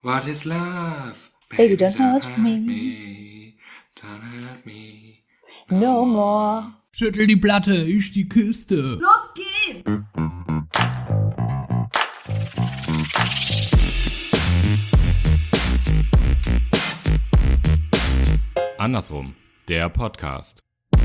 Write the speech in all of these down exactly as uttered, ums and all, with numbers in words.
What is love? Baby, Baby, don't don't hurt hurt me me. Don't hurt me. no more. Schüttel die Platte, ich die Kiste. Los geht's! Andersrum, der Podcast.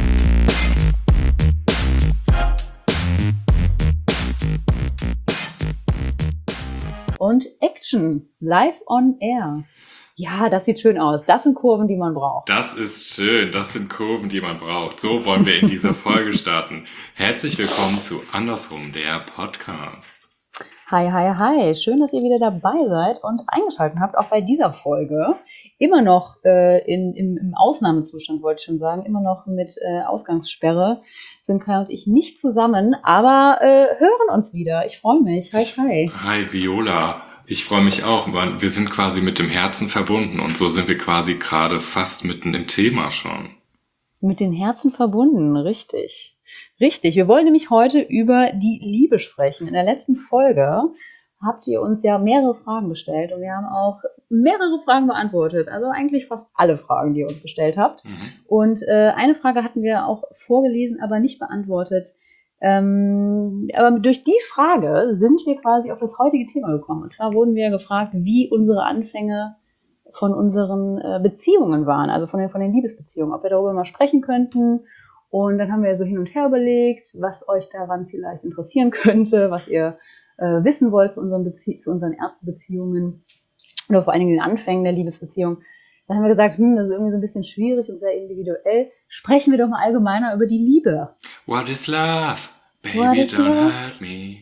Und Action, live on air. Ja, das sieht schön aus. Das sind Kurven, die man braucht. Das ist schön. Das sind Kurven, die man braucht. So wollen wir in dieser Folge starten. Herzlich willkommen zu Andersrum, der Podcast. Hi, hi, hi. Schön, dass ihr wieder dabei seid und eingeschaltet habt, auch bei dieser Folge. Immer noch äh, in, im, im Ausnahmezustand, wollte ich schon sagen. Immer noch mit äh, Ausgangssperre sind Kai und ich nicht zusammen, aber äh, hören uns wieder. Ich freue mich. Hi, hi. Hi, Viola. Ich freue mich auch. Wir sind quasi mit dem Herzen verbunden und so sind wir quasi gerade fast mitten im Thema schon. Mit den Herzen verbunden, richtig. Richtig, wir wollen nämlich heute über die Liebe sprechen. In der letzten Folge habt ihr uns ja mehrere Fragen gestellt und wir haben auch mehrere Fragen beantwortet. Also eigentlich fast alle Fragen, die ihr uns gestellt habt. Mhm. Und äh, eine Frage hatten wir auch vorgelesen, aber nicht beantwortet. Ähm, aber durch die Frage sind wir quasi auf das heutige Thema gekommen. Und zwar wurden wir gefragt, wie unsere Anfänge von unseren äh, Beziehungen waren, also von den, von den Liebesbeziehungen, ob wir darüber mal sprechen könnten. Und dann haben wir so hin und her überlegt, was euch daran vielleicht interessieren könnte, was ihr äh, wissen wollt zu unseren, Bezie- zu unseren ersten Beziehungen oder vor allen Dingen den Anfängen der Liebesbeziehung. Dann haben wir gesagt, hm, das ist irgendwie so ein bisschen schwierig und sehr individuell. Sprechen wir doch mal allgemeiner über die Liebe. What is love? Baby, What is don't love? hurt me.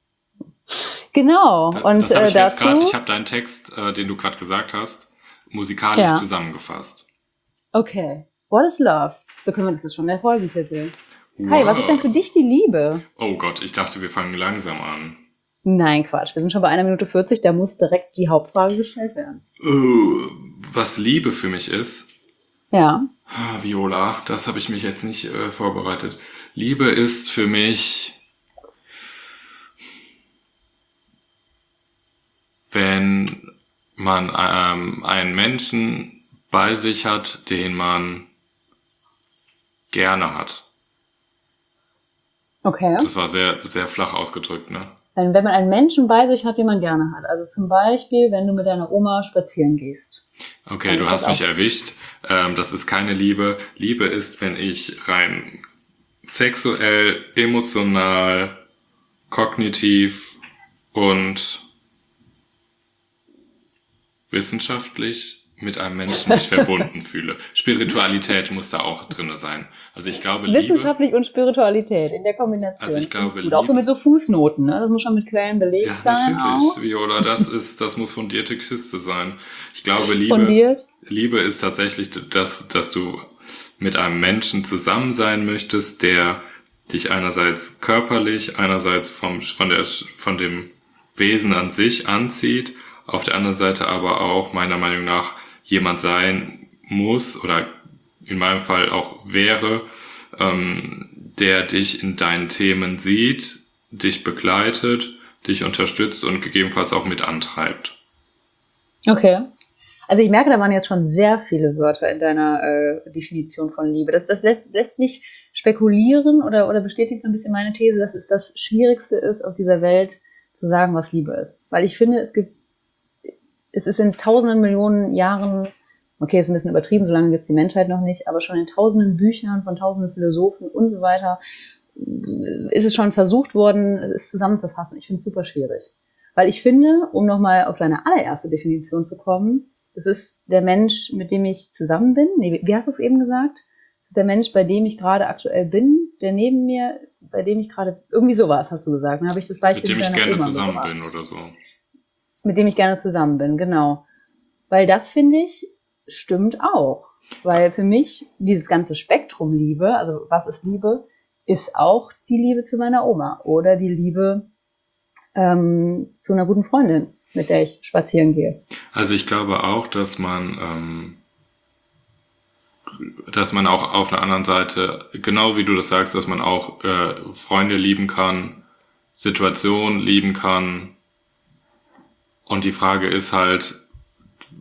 Genau. Da, und das habe ich äh, jetzt dazu, gerade, ich habe deinen Text, äh, den du gerade gesagt hast, musikalisch Ja. zusammengefasst. Okay. What is love? So können wir, das ist schon der Folgentitel. Kai, was ist denn für dich die Liebe? Oh Gott, ich dachte, wir fangen langsam an. Nein, Quatsch. Wir sind schon bei einer Minute vierzig, da muss direkt die Hauptfrage gestellt werden. Uh, was Liebe für mich ist? Ja. Ah, Viola, das habe ich mich jetzt nicht äh, vorbereitet. Liebe ist für mich, wenn man ähm, einen Menschen bei sich hat, den man gerne hat. Okay. Das war sehr, sehr flach ausgedrückt, ne? Wenn wenn man einen Menschen bei sich hat, den man gerne hat. Also zum Beispiel, wenn du mit deiner Oma spazieren gehst. Okay, Dann du ist hast das mich auch- erwischt. Ähm, das ist keine Liebe. Liebe ist, wenn ich rein sexuell, emotional, kognitiv und wissenschaftlich mit einem Menschen mich verbunden fühle. Spiritualität muss da auch drinne sein. Also ich glaube, Liebe, Wissenschaftlich und Spiritualität in der Kombination. Also ich glaube, Finde gut. Auch so Liebe- mit so Fußnoten, ne? Das muss schon mit Quellen belegt ja, sein. natürlich, Auch. Viola, das ist, das muss fundierte Kiste sein. Ich glaube, Liebe, Fundiert. Liebe ist tatsächlich, dass, dass du mit einem Menschen zusammen sein möchtest, der dich einerseits körperlich, einerseits vom, von der, von dem Wesen an sich anzieht, auf der anderen Seite aber auch meiner Meinung nach jemand sein muss oder in meinem Fall auch wäre, ähm, der dich in deinen Themen sieht, dich begleitet, dich unterstützt und gegebenenfalls auch mit antreibt. Okay. Also ich merke, da waren jetzt schon sehr viele Wörter in deiner äh, Definition von Liebe. Das, das lässt, lässt mich spekulieren oder, oder bestätigt so ein bisschen meine These, dass es das Schwierigste ist, auf dieser Welt zu sagen, was Liebe ist. Weil ich finde, es gibt, es ist in tausenden Millionen Jahren, okay, ist ein bisschen übertrieben, so lange gibt es die Menschheit noch nicht, aber schon in tausenden Büchern von tausenden Philosophen und so weiter ist es schon versucht worden, es zusammenzufassen. Ich finde es super schwierig. Weil ich finde, um nochmal auf deine allererste Definition zu kommen, es ist der Mensch, mit dem ich zusammen bin. Nee, wie hast du es eben gesagt? Es ist der Mensch, bei dem ich gerade aktuell bin, der neben mir, bei dem ich gerade, irgendwie sowas hast du gesagt. Dann habe ich das Beispiel Mit dem ich deiner gerne Oma zusammen gebracht. bin oder so. Mit dem ich gerne zusammen bin, genau. Weil das, finde ich, stimmt auch. Weil für mich dieses ganze Spektrum Liebe, also was ist Liebe, ist auch die Liebe zu meiner Oma oder die Liebe ähm, zu einer guten Freundin, mit der ich spazieren gehe. Also ich glaube auch, dass man, ähm, dass man auch auf einer anderen Seite, genau wie du das sagst, dass man auch äh, Freunde lieben kann, Situationen lieben kann. Und die Frage ist halt,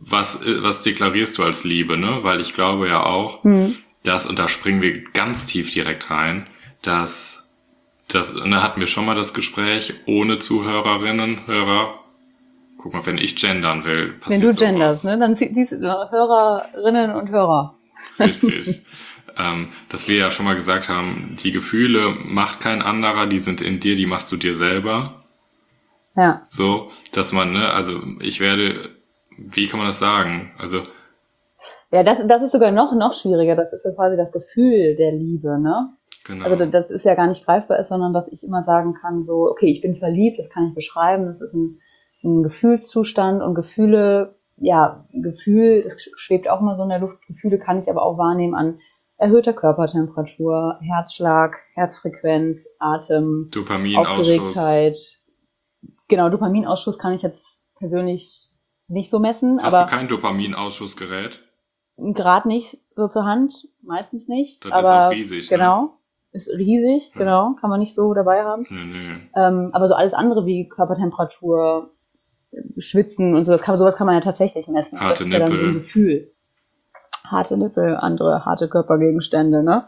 was, was deklarierst du als Liebe, ne? Weil ich glaube ja auch, Hm. dass, und da springen wir ganz tief direkt rein, dass, das, da hatten wir schon mal das Gespräch ohne Zuhörerinnen, Hörer. Guck mal, wenn ich gendern will, passiert Wenn du sowas. genderst, ne, dann sie- siehst du Hörerinnen und Hörer. Richtig. ähm, dass wir ja schon mal gesagt haben, die Gefühle macht kein anderer, die sind in dir, die machst du dir selber. Ja. So, dass man, ne, also ich werde, wie kann man das sagen? Also, Ja, das, das ist sogar noch, noch schwieriger. Das ist so quasi das Gefühl der Liebe, ne? genau. Also das ist ja gar nicht greifbar ist, sondern dass ich immer sagen kann, so, okay, ich bin verliebt, das kann ich beschreiben, das ist ein, ein Gefühlszustand und Gefühle, ja, Gefühl, das schwebt auch mal so in der Luft, Gefühle kann ich aber auch wahrnehmen an erhöhter Körpertemperatur, Herzschlag, Herzfrequenz, Atem, Dopaminausschuss. Aufgeregtheit. Genau, Dopaminausschuss kann ich jetzt persönlich nicht so messen, Hast aber du kein Dopaminausschussgerät? gerade nicht so zur Hand, meistens nicht. Das ist aber auch riesig, ne? Genau, ist riesig, Ja. genau, kann man nicht so dabei haben. Nee, nee. Ähm, aber so alles andere wie Körpertemperatur, Schwitzen und sowas kann, sowas kann man ja tatsächlich messen. Harte das ist ja dann so ein Nippel. Gefühl. Harte Nippel, andere harte Körpergegenstände, ne?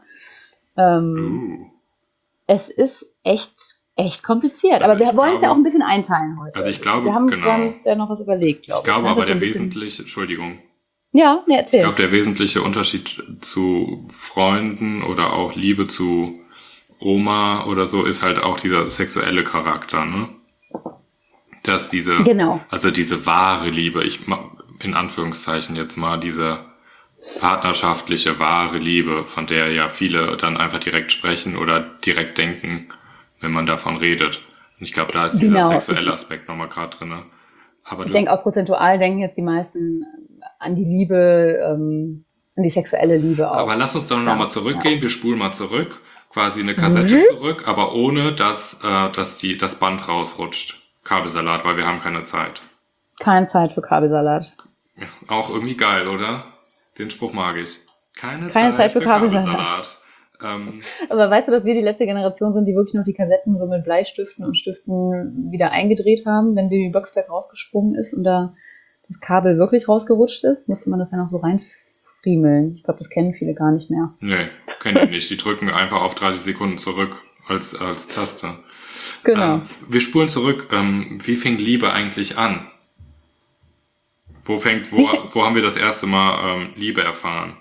Ähm, Uh. Es ist echt, echt kompliziert. Also aber wir ich wollen es ja glaube- auch ein bisschen einteilen heute. Also ich glaube, wir haben, genau. wir haben uns ja noch was überlegt, Ich glaube ich. glaube ne? aber Das so der ein bisschen- wesentliche, Entschuldigung, Ja, ne, ich erzähl. glaube der wesentliche Unterschied zu Freunden oder auch Liebe zu Oma oder so ist halt auch dieser sexuelle Charakter, ne? Dass diese, Genau. also diese wahre Liebe, ich ma- in Anführungszeichen jetzt mal diese partnerschaftliche wahre Liebe, von der ja viele dann einfach direkt sprechen oder direkt denken, wenn man davon redet. Und ich glaube, da ist dieser Genau. sexuelle Aspekt nochmal gerade drinne. Aber Ich du, denke auch prozentual denken jetzt die meisten an die Liebe, ähm, an die sexuelle Liebe auch. aber lass uns dann Klar, nochmal zurückgehen, wir spulen mal zurück, quasi eine Mhm. Kassette zurück, aber ohne, dass, äh, dass die, das Band rausrutscht. Kabelsalat, weil wir haben keine Zeit. Keine Zeit für Kabelsalat. Ja, auch irgendwie geil, oder? Den Spruch mag ich. Keine, Keine Zeit für Kabelsalat. Ähm, Aber weißt du, dass wir die letzte Generation sind, die wirklich noch die Kassetten so mit Bleistiften und Stiften wieder eingedreht haben, wenn Baby Blocksberg rausgesprungen ist und da das Kabel wirklich rausgerutscht ist, musste man das ja noch so reinfriemeln. Ich glaube, das kennen viele gar nicht mehr. nee, kenne ich nicht. Die drücken einfach auf dreißig Sekunden zurück als, als Taste. Genau. Ähm, wir spulen zurück. Ähm, wie fing Liebe eigentlich an? Wo fängt, wo, Wie fängt- wo haben wir das erste Mal ähm, Liebe erfahren?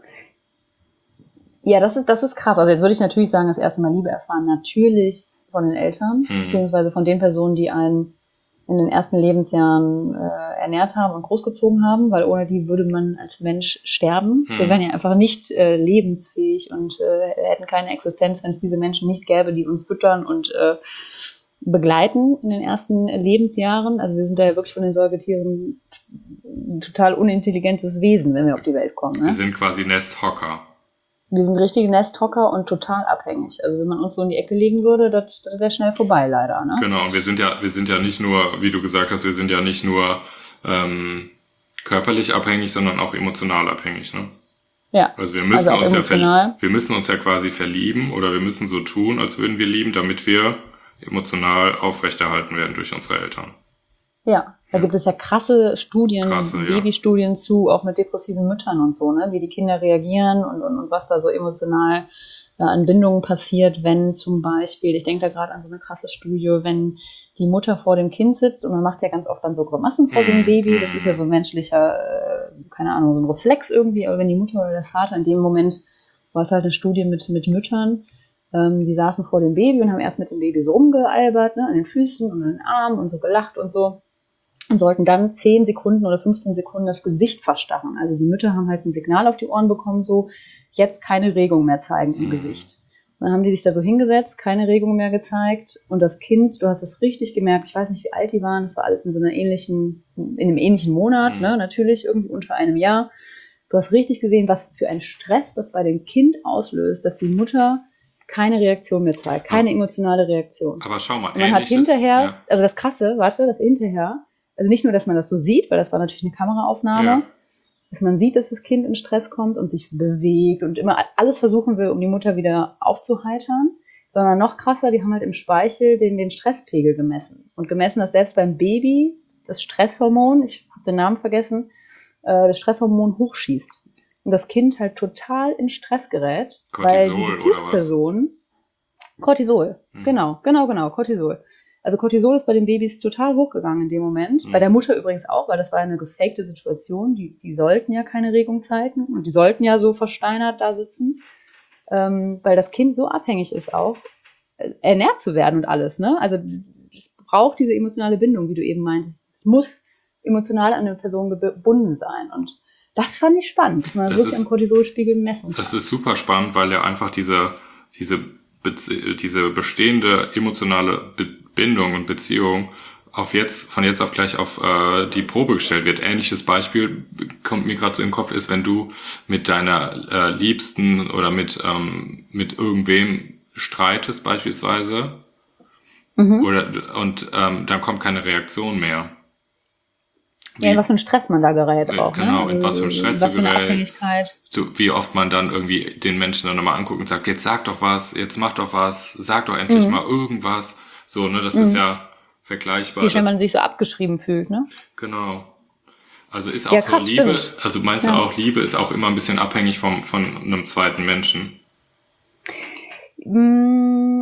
Ja, das ist, das ist krass. Also jetzt würde ich natürlich sagen, das erste Mal Liebe erfahren, natürlich von den Eltern, Mhm. beziehungsweise von den Personen, die einen in den ersten Lebensjahren äh, ernährt haben und großgezogen haben, weil ohne die würde man als Mensch sterben. Mhm. Wir wären ja einfach nicht äh, lebensfähig und äh, hätten keine Existenz, wenn es diese Menschen nicht gäbe, die uns füttern und äh, begleiten in den ersten Lebensjahren. Also wir sind da ja wirklich von den Säugetieren ein total unintelligentes Wesen, wenn wir auf die Welt kommen. Wir Ne? sind quasi Nesthocker. Wir sind richtige Nesthocker und total abhängig. Also wenn man uns so in die Ecke legen würde, das, das wäre schnell vorbei, leider. Ne? Genau, und wir sind ja, wir sind ja nicht nur, wie du gesagt hast, wir sind ja nicht nur ähm, körperlich abhängig, sondern auch emotional abhängig, ne? Ja, Also wir müssen also auch uns ja emotional. ver- wir müssen uns ja quasi verlieben oder wir müssen so tun, als würden wir lieben, damit wir emotional aufrechterhalten werden durch unsere Eltern. Ja, da Ja. gibt es ja krasse Studien, Krasse, ja. Babystudien zu, auch mit depressiven Müttern und so, ne? Wie die Kinder reagieren und, und, und was da so emotional äh, an Bindungen passiert, wenn zum Beispiel, ich denke da gerade an so eine krasse Studie, wenn die Mutter vor dem Kind sitzt und man macht ja ganz oft dann so Grimassen vor so einem Mhm. Baby, das ist ja so ein menschlicher, äh, keine Ahnung, so ein Reflex irgendwie, aber wenn die Mutter oder der Vater in dem Moment, war es halt eine Studie mit, mit Müttern, ähm, die saßen vor dem Baby und haben erst mit dem Baby so rumgealbert, ne, an den Füßen und an den Armen und so gelacht und so. Und sollten dann zehn Sekunden oder fünfzehn Sekunden das Gesicht verstarren. Also die Mütter haben halt ein Signal auf die Ohren bekommen, so jetzt keine Regung mehr zeigen im Mhm. Gesicht. Und dann haben die sich da so hingesetzt, keine Regung mehr gezeigt. Und das Kind, du hast es richtig gemerkt, ich weiß nicht, wie alt die waren, das war alles in so einer ähnlichen, in einem ähnlichen Monat, Mhm. ne, natürlich, irgendwie unter einem Jahr. Du hast richtig gesehen, was für ein Stress das bei dem Kind auslöst, dass die Mutter keine Reaktion mehr zeigt, keine emotionale Reaktion. Aber schau mal, Und man hat ähnliches- hinterher, ja. also das Krasse, warte, das hinterher, also nicht nur, dass man das so sieht, weil das war natürlich eine Kameraaufnahme, Ja. dass man sieht, dass das Kind in Stress kommt und sich bewegt und immer alles versuchen will, um die Mutter wieder aufzuheitern, sondern noch krasser, die haben halt im Speichel den, den Stresspegel gemessen und gemessen, dass selbst beim Baby das Stresshormon, ich habe den Namen vergessen, äh, das Stresshormon hochschießt. Und das Kind halt total in Stress gerät, weil die Bezugsperson Cortisol, hm. genau, genau, genau, Cortisol. Also Cortisol ist bei den Babys total hochgegangen in dem Moment. Hm. Bei der Mutter übrigens auch, weil das war eine gefakte Situation. Die, die sollten ja keine Regung zeigen und die sollten ja so versteinert da sitzen, ähm, weil das Kind so abhängig ist auch, äh, ernährt zu werden und alles. Ne? Also es braucht diese emotionale Bindung, wie du eben meintest. Es muss emotional an eine Person gebunden sein. Und das fand ich spannend, dass man das wirklich ist, am Cortisolspiegel messen kann. Das ist super spannend, weil ja einfach diese, diese, diese bestehende emotionale Bindung und Beziehung auf jetzt, von jetzt auf gleich auf äh, die Probe gestellt wird. Ähnliches Beispiel kommt mir gerade so im Kopf ist, wenn du mit deiner äh, Liebsten oder mit, ähm, mit irgendwem streitest beispielsweise mhm. oder und ähm, dann kommt keine Reaktion mehr. Wie, ja, in was für ein Stress man da gerät auch. Genau, ne? in was für ein Stress was du für eine gerät. Abhängigkeit. So, wie oft man dann irgendwie den Menschen dann nochmal anguckt und sagt, jetzt sag doch was, jetzt mach doch was, sag doch endlich mhm. mal irgendwas. So, ne, das mhm. ist ja vergleichbar. Wie schnell man sich so abgeschrieben fühlt, ne? Genau. Also ist auch ja, so krass, Liebe, stimmt. also meinst ja. du auch, Liebe ist auch immer ein bisschen abhängig vom, von einem zweiten Menschen? Mm,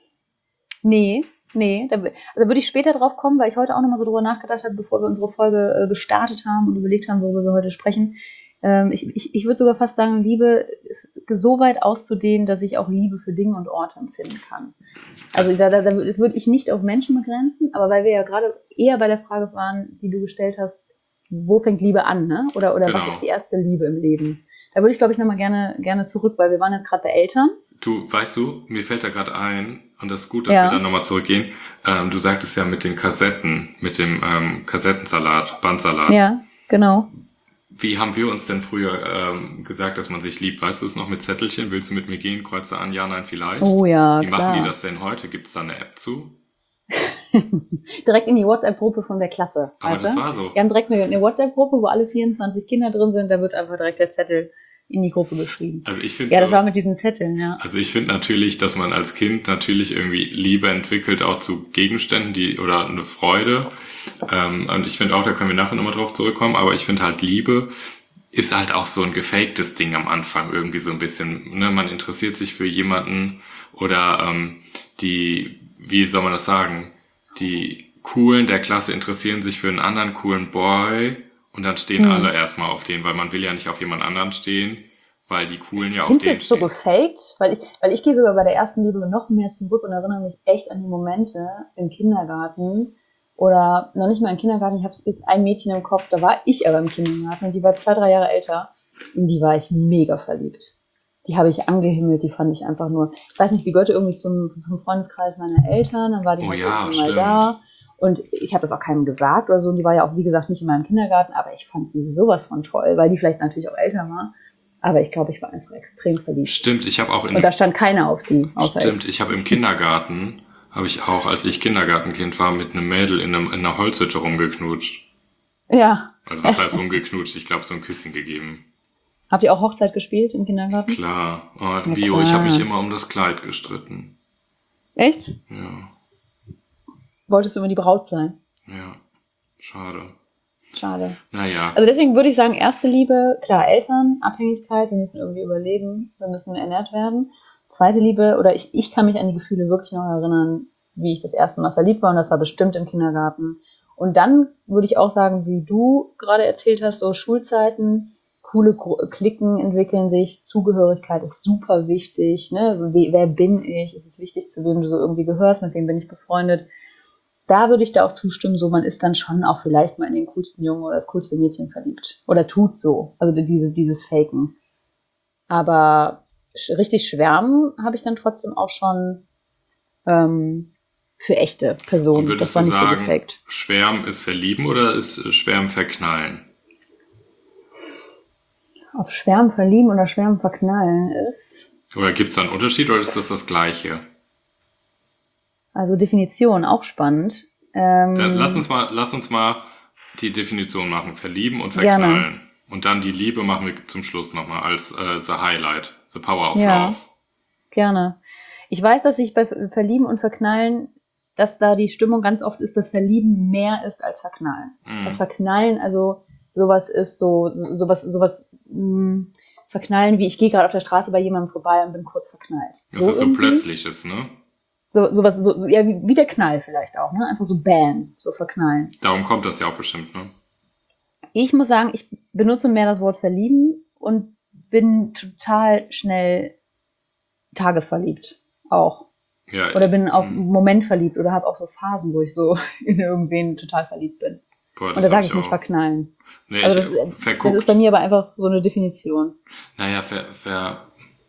nee. Nee, da, da würde ich später drauf kommen, weil ich heute auch nochmal so drüber nachgedacht habe, bevor wir unsere Folge äh, gestartet haben und überlegt haben, worüber wir heute sprechen. Ähm, ich ich, ich würde sogar fast sagen, Liebe ist so weit auszudehnen, dass ich auch Liebe für Dinge und Orte empfinden kann. Also da, da, das würde ich nicht auf Menschen begrenzen, aber weil wir ja gerade eher bei der Frage waren, die du gestellt hast, wo fängt Liebe an, ne? Oder, oder genau. was ist die erste Liebe im Leben? Da würde ich, glaube ich, nochmal gerne, gerne zurück, weil wir waren jetzt gerade bei Eltern. Du, weißt du, mir fällt da gerade ein, und das ist gut, dass ja. wir da nochmal zurückgehen, ähm, du sagtest ja mit den Kassetten, mit dem ähm, Kassettensalat, Bandsalat. Ja, genau. Wie haben wir uns denn früher ähm, gesagt, dass man sich liebt? Weißt du es noch mit Zettelchen? Willst du mit mir gehen? Kreuze an, ja, nein, vielleicht. Oh ja, Wie klar. machen die das denn heute? Gibt es da eine App zu? Direkt in die WhatsApp-Gruppe von der Klasse. Aber das war so. Wir haben direkt eine, eine WhatsApp-Gruppe, wo alle vierundzwanzig Kinder drin sind, da wird einfach direkt der Zettel in die Gruppe geschrieben. Also ich finde ja, das so, war mit diesen Zetteln, ja. Also ich finde natürlich, dass man als Kind natürlich irgendwie Liebe entwickelt, auch zu Gegenständen, die oder eine Freude. Ähm, und ich finde auch, da können wir nachher nochmal drauf zurückkommen, aber ich finde halt Liebe ist halt auch so ein gefaktes Ding am Anfang irgendwie so ein bisschen. Ne? Man interessiert sich für jemanden oder ähm, die, wie soll man das sagen, die Coolen der Klasse interessieren sich für einen anderen coolen Boy. Und dann stehen hm. alle erstmal auf den, weil man will ja nicht auf jemand anderen stehen, weil die Coolen ja auf den stehen. Findest du das so gefaked? Weil ich, weil ich gehe sogar bei der ersten Liebe noch mehr zurück und erinnere mich echt an die Momente im Kindergarten oder noch nicht mal im Kindergarten. Ich habe jetzt ein Mädchen im Kopf, da war ich aber im Kindergarten und die war zwei, drei Jahre älter. In die war ich mega verliebt. Die habe ich angehimmelt, die fand ich einfach nur, ich weiß nicht, die gehörte irgendwie zum, zum Freundeskreis meiner Eltern, dann war die oh halt ja, irgendwie mal da. Und ich habe das auch keinem gesagt oder so. Und die war ja auch, wie gesagt, nicht in meinem Kindergarten. Aber ich fand die sowas von toll, weil die vielleicht natürlich auch älter war. Aber ich glaube, ich war einfach extrem verliebt. Stimmt, ich habe auch in... Und da stand keiner auf die. Außer Stimmt, ich, ich habe im Kindergarten, habe ich auch, als ich Kindergartenkind war, mit einem Mädel in, einem, in einer Holzhütte rumgeknutscht. Ja. Also was heißt rumgeknutscht? Ich glaube, so ein Küsschen gegeben. Habt ihr auch Hochzeit gespielt im Kindergarten? Klar. Oh, ja, Vio, klar. Ich habe mich immer um das Kleid gestritten. Echt? Ja. Wolltest du immer die Braut sein? Ja, schade. Schade. Naja. Also deswegen würde ich sagen, erste Liebe, klar, Eltern, Abhängigkeit, wir müssen irgendwie überleben, wir müssen ernährt werden. Zweite Liebe, oder ich, ich kann mich an die Gefühle wirklich noch erinnern, wie ich das erste Mal verliebt war und das war bestimmt im Kindergarten. Und dann würde ich auch sagen, wie du gerade erzählt hast, so Schulzeiten, coole Klicken entwickeln sich, Zugehörigkeit ist super wichtig, ne? Wer bin ich? Es ist wichtig, zu wem du so irgendwie gehörst, mit wem bin ich befreundet. Da würde ich da auch zustimmen, so man ist dann schon auch vielleicht mal in den coolsten Jungen oder das coolste Mädchen verliebt. Oder tut so. Also dieses, dieses Faken. Aber richtig schwärmen habe ich dann trotzdem auch schon ähm, für echte Personen. Und das war du nicht sagen, so gefaked. Schwärmen ist verlieben oder ist Schwärmen verknallen? Ob Schwärmen verlieben oder Schwärmen verknallen ist. Oder gibt es da einen Unterschied oder ist das das Gleiche? Also Definition, auch spannend. Ähm, dann lass uns mal, lass uns mal die Definition machen. Verlieben und verknallen. Gerne. Und dann die Liebe machen wir zum Schluss nochmal als äh, the Highlight. The Power of ja, Love. Gerne. Ich weiß, dass ich bei Verlieben und Verknallen, dass da die Stimmung ganz oft ist, dass Verlieben mehr ist als Verknallen. Mm. Das Verknallen, also sowas ist so, sowas, sowas mh, verknallen, wie ich gehe gerade auf der Straße bei jemandem vorbei und bin kurz verknallt. Das so ist so irgendwie. Plötzliches, ne? So, sowas, so, so, ja, wie, wie der Knall vielleicht auch, ne? Einfach so bam, so verknallen. Darum kommt das ja auch bestimmt, ne? Ich muss sagen, ich benutze mehr das Wort verlieben und bin total schnell tagesverliebt auch. Ja, Oder bin auch mh. im Moment verliebt oder habe auch so Phasen, wo ich so in irgendwen total verliebt bin. Boah, Und das da hab sage ich nicht auch. verknallen. Nee, Also ich, das, das verguckt. ist bei mir aber einfach so eine Definition. Naja, ver, ver,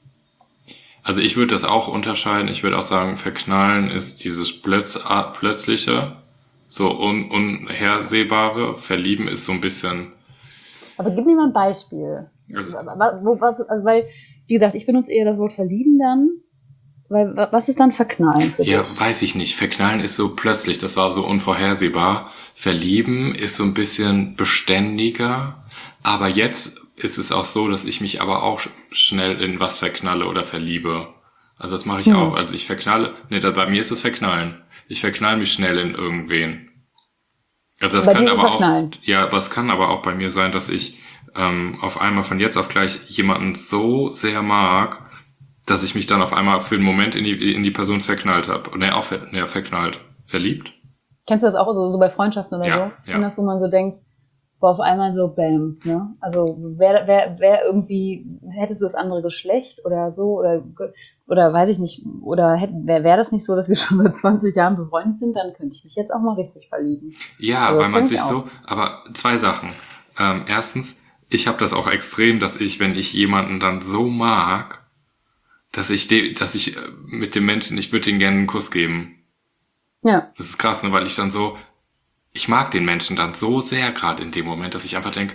also ich würde das auch unterscheiden. Ich würde auch sagen, verknallen ist dieses Plötz, plötzliche, so un, unhersehbare. Verlieben ist so ein bisschen. Aber gib mir mal ein Beispiel. Also, Wo- was- also weil, wie gesagt, ich benutze eher das Wort verlieben dann. Weil, wa- was ist dann verknallen für ja, dich? weiß ich nicht. Verknallen ist so plötzlich, das war so unvorhersehbar. Verlieben ist so ein bisschen beständiger. Aber jetzt ist es auch so, dass ich mich aber auch sch- schnell in was verknalle oder verliebe. Also das mache ich Hm. auch. Also ich verknalle, nee, da, bei mir ist es Verknallen. Ich verknall mich schnell in irgendwen. Also das Bei kann dir ist es aber auch, Verknallen. ja, aber es kann aber auch bei mir sein, dass ich ähm, auf einmal von jetzt auf gleich jemanden so sehr mag, dass ich mich dann auf einmal für einen Moment in die in die Person verknallt habe. Ne, auch ver, ne, verknallt. Verliebt? Kennst du das auch so, so bei Freundschaften oder Ja, so? ja. Kennst du das, wo man so denkt, boah, auf einmal so bam, ne? Also wer, wer, wer irgendwie, hättest du das andere Geschlecht oder so, oder, oder weiß ich nicht, oder hätte, wäre wär das nicht so, dass wir schon seit zwanzig Jahren befreundet sind, dann könnte ich mich jetzt auch mal richtig verlieben. Ja, Also das weil man kenn ich sich auch. so, aber zwei Sachen. Ähm, erstens, ich habe das auch extrem, dass ich, wenn ich jemanden dann so mag, dass ich de, dass ich äh, mit dem Menschen, ich würde ihm gerne einen Kuss geben. Ja. Das ist krass, ne, weil ich dann so, ich mag den Menschen dann so sehr gerade in dem Moment, dass ich einfach denke,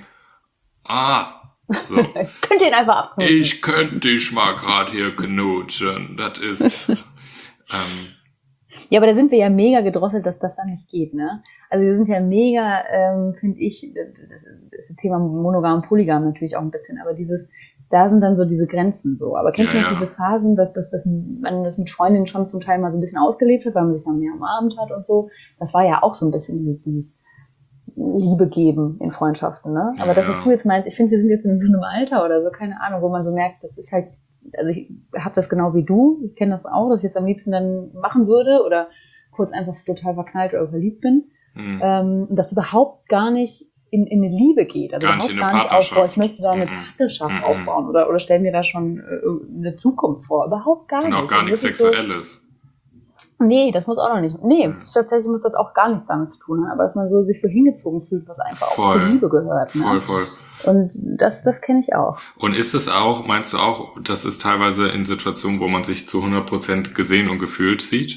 ah, so, Ich könnte ihn einfach abknutschen. ich könnte dich mal gerade hier knutschen. Das ist, ähm, Ja, aber da sind wir ja mega gedrosselt, dass das dann nicht geht, ne? Also wir sind ja mega, ähm, finde ich, das ist das Thema monogam, polygam natürlich auch ein bisschen, aber dieses, da sind dann so diese Grenzen so. Aber kennst Ja, du noch ja. diese Phasen, dass, dass, dass man das mit Freundinnen schon zum Teil mal so ein bisschen ausgelebt hat, weil man sich dann mehr umarmt hat und so? Das war ja auch so ein bisschen dieses, dieses Liebe geben in Freundschaften, ne? Aber Ja, das, was ja. du jetzt meinst, ich finde, wir sind jetzt in so einem Alter oder so, keine Ahnung, wo man so merkt, das ist halt, also ich habe das genau wie du, ich kenne das auch, dass ich das am liebsten dann machen würde oder kurz einfach total verknallt oder verliebt bin. hm. Ähm, und das überhaupt gar nicht in, in eine Liebe geht. Also Gar nicht überhaupt in eine gar nicht aufbauen. Ich Partnerschaft. möchte da eine Mhm. Partnerschaft Mhm. aufbauen oder, oder stell mir da schon äh, eine Zukunft vor. Überhaupt gar Und nicht. auch gar Also nichts wirklich so, Sexuelles. nee, das muss auch noch nicht. Nee, Mhm. tatsächlich muss das auch gar nichts damit zu tun haben. Aber dass man so sich so hingezogen fühlt, was einfach auch Voll. zur Liebe gehört. Ne? Voll, voll. Und das, das kenne ich auch. Und ist es auch, meinst du auch, dass es teilweise in Situationen, wo man sich zu hundert Prozent gesehen und gefühlt sieht?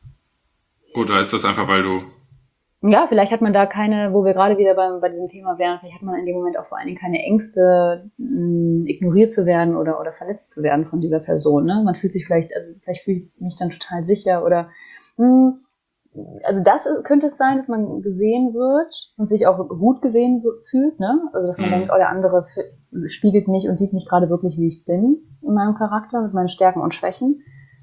Oder ist das einfach, weil du, Ja, vielleicht hat man da keine, wo wir gerade wieder bei, bei diesem Thema wären, vielleicht hat man in dem Moment auch vor allen Dingen keine Ängste, mh, ignoriert zu werden oder, oder verletzt zu werden von dieser Person. Ne? Man fühlt sich vielleicht, also vielleicht fühle ich mich dann total sicher oder, mh, also das könnte es sein, dass man gesehen wird und sich auch gut gesehen w- fühlt, ne? Also dass man Mhm. denkt, oh, der andere f- spiegelt mich und sieht mich gerade wirklich, wie ich bin in meinem Charakter, mit meinen Stärken und Schwächen.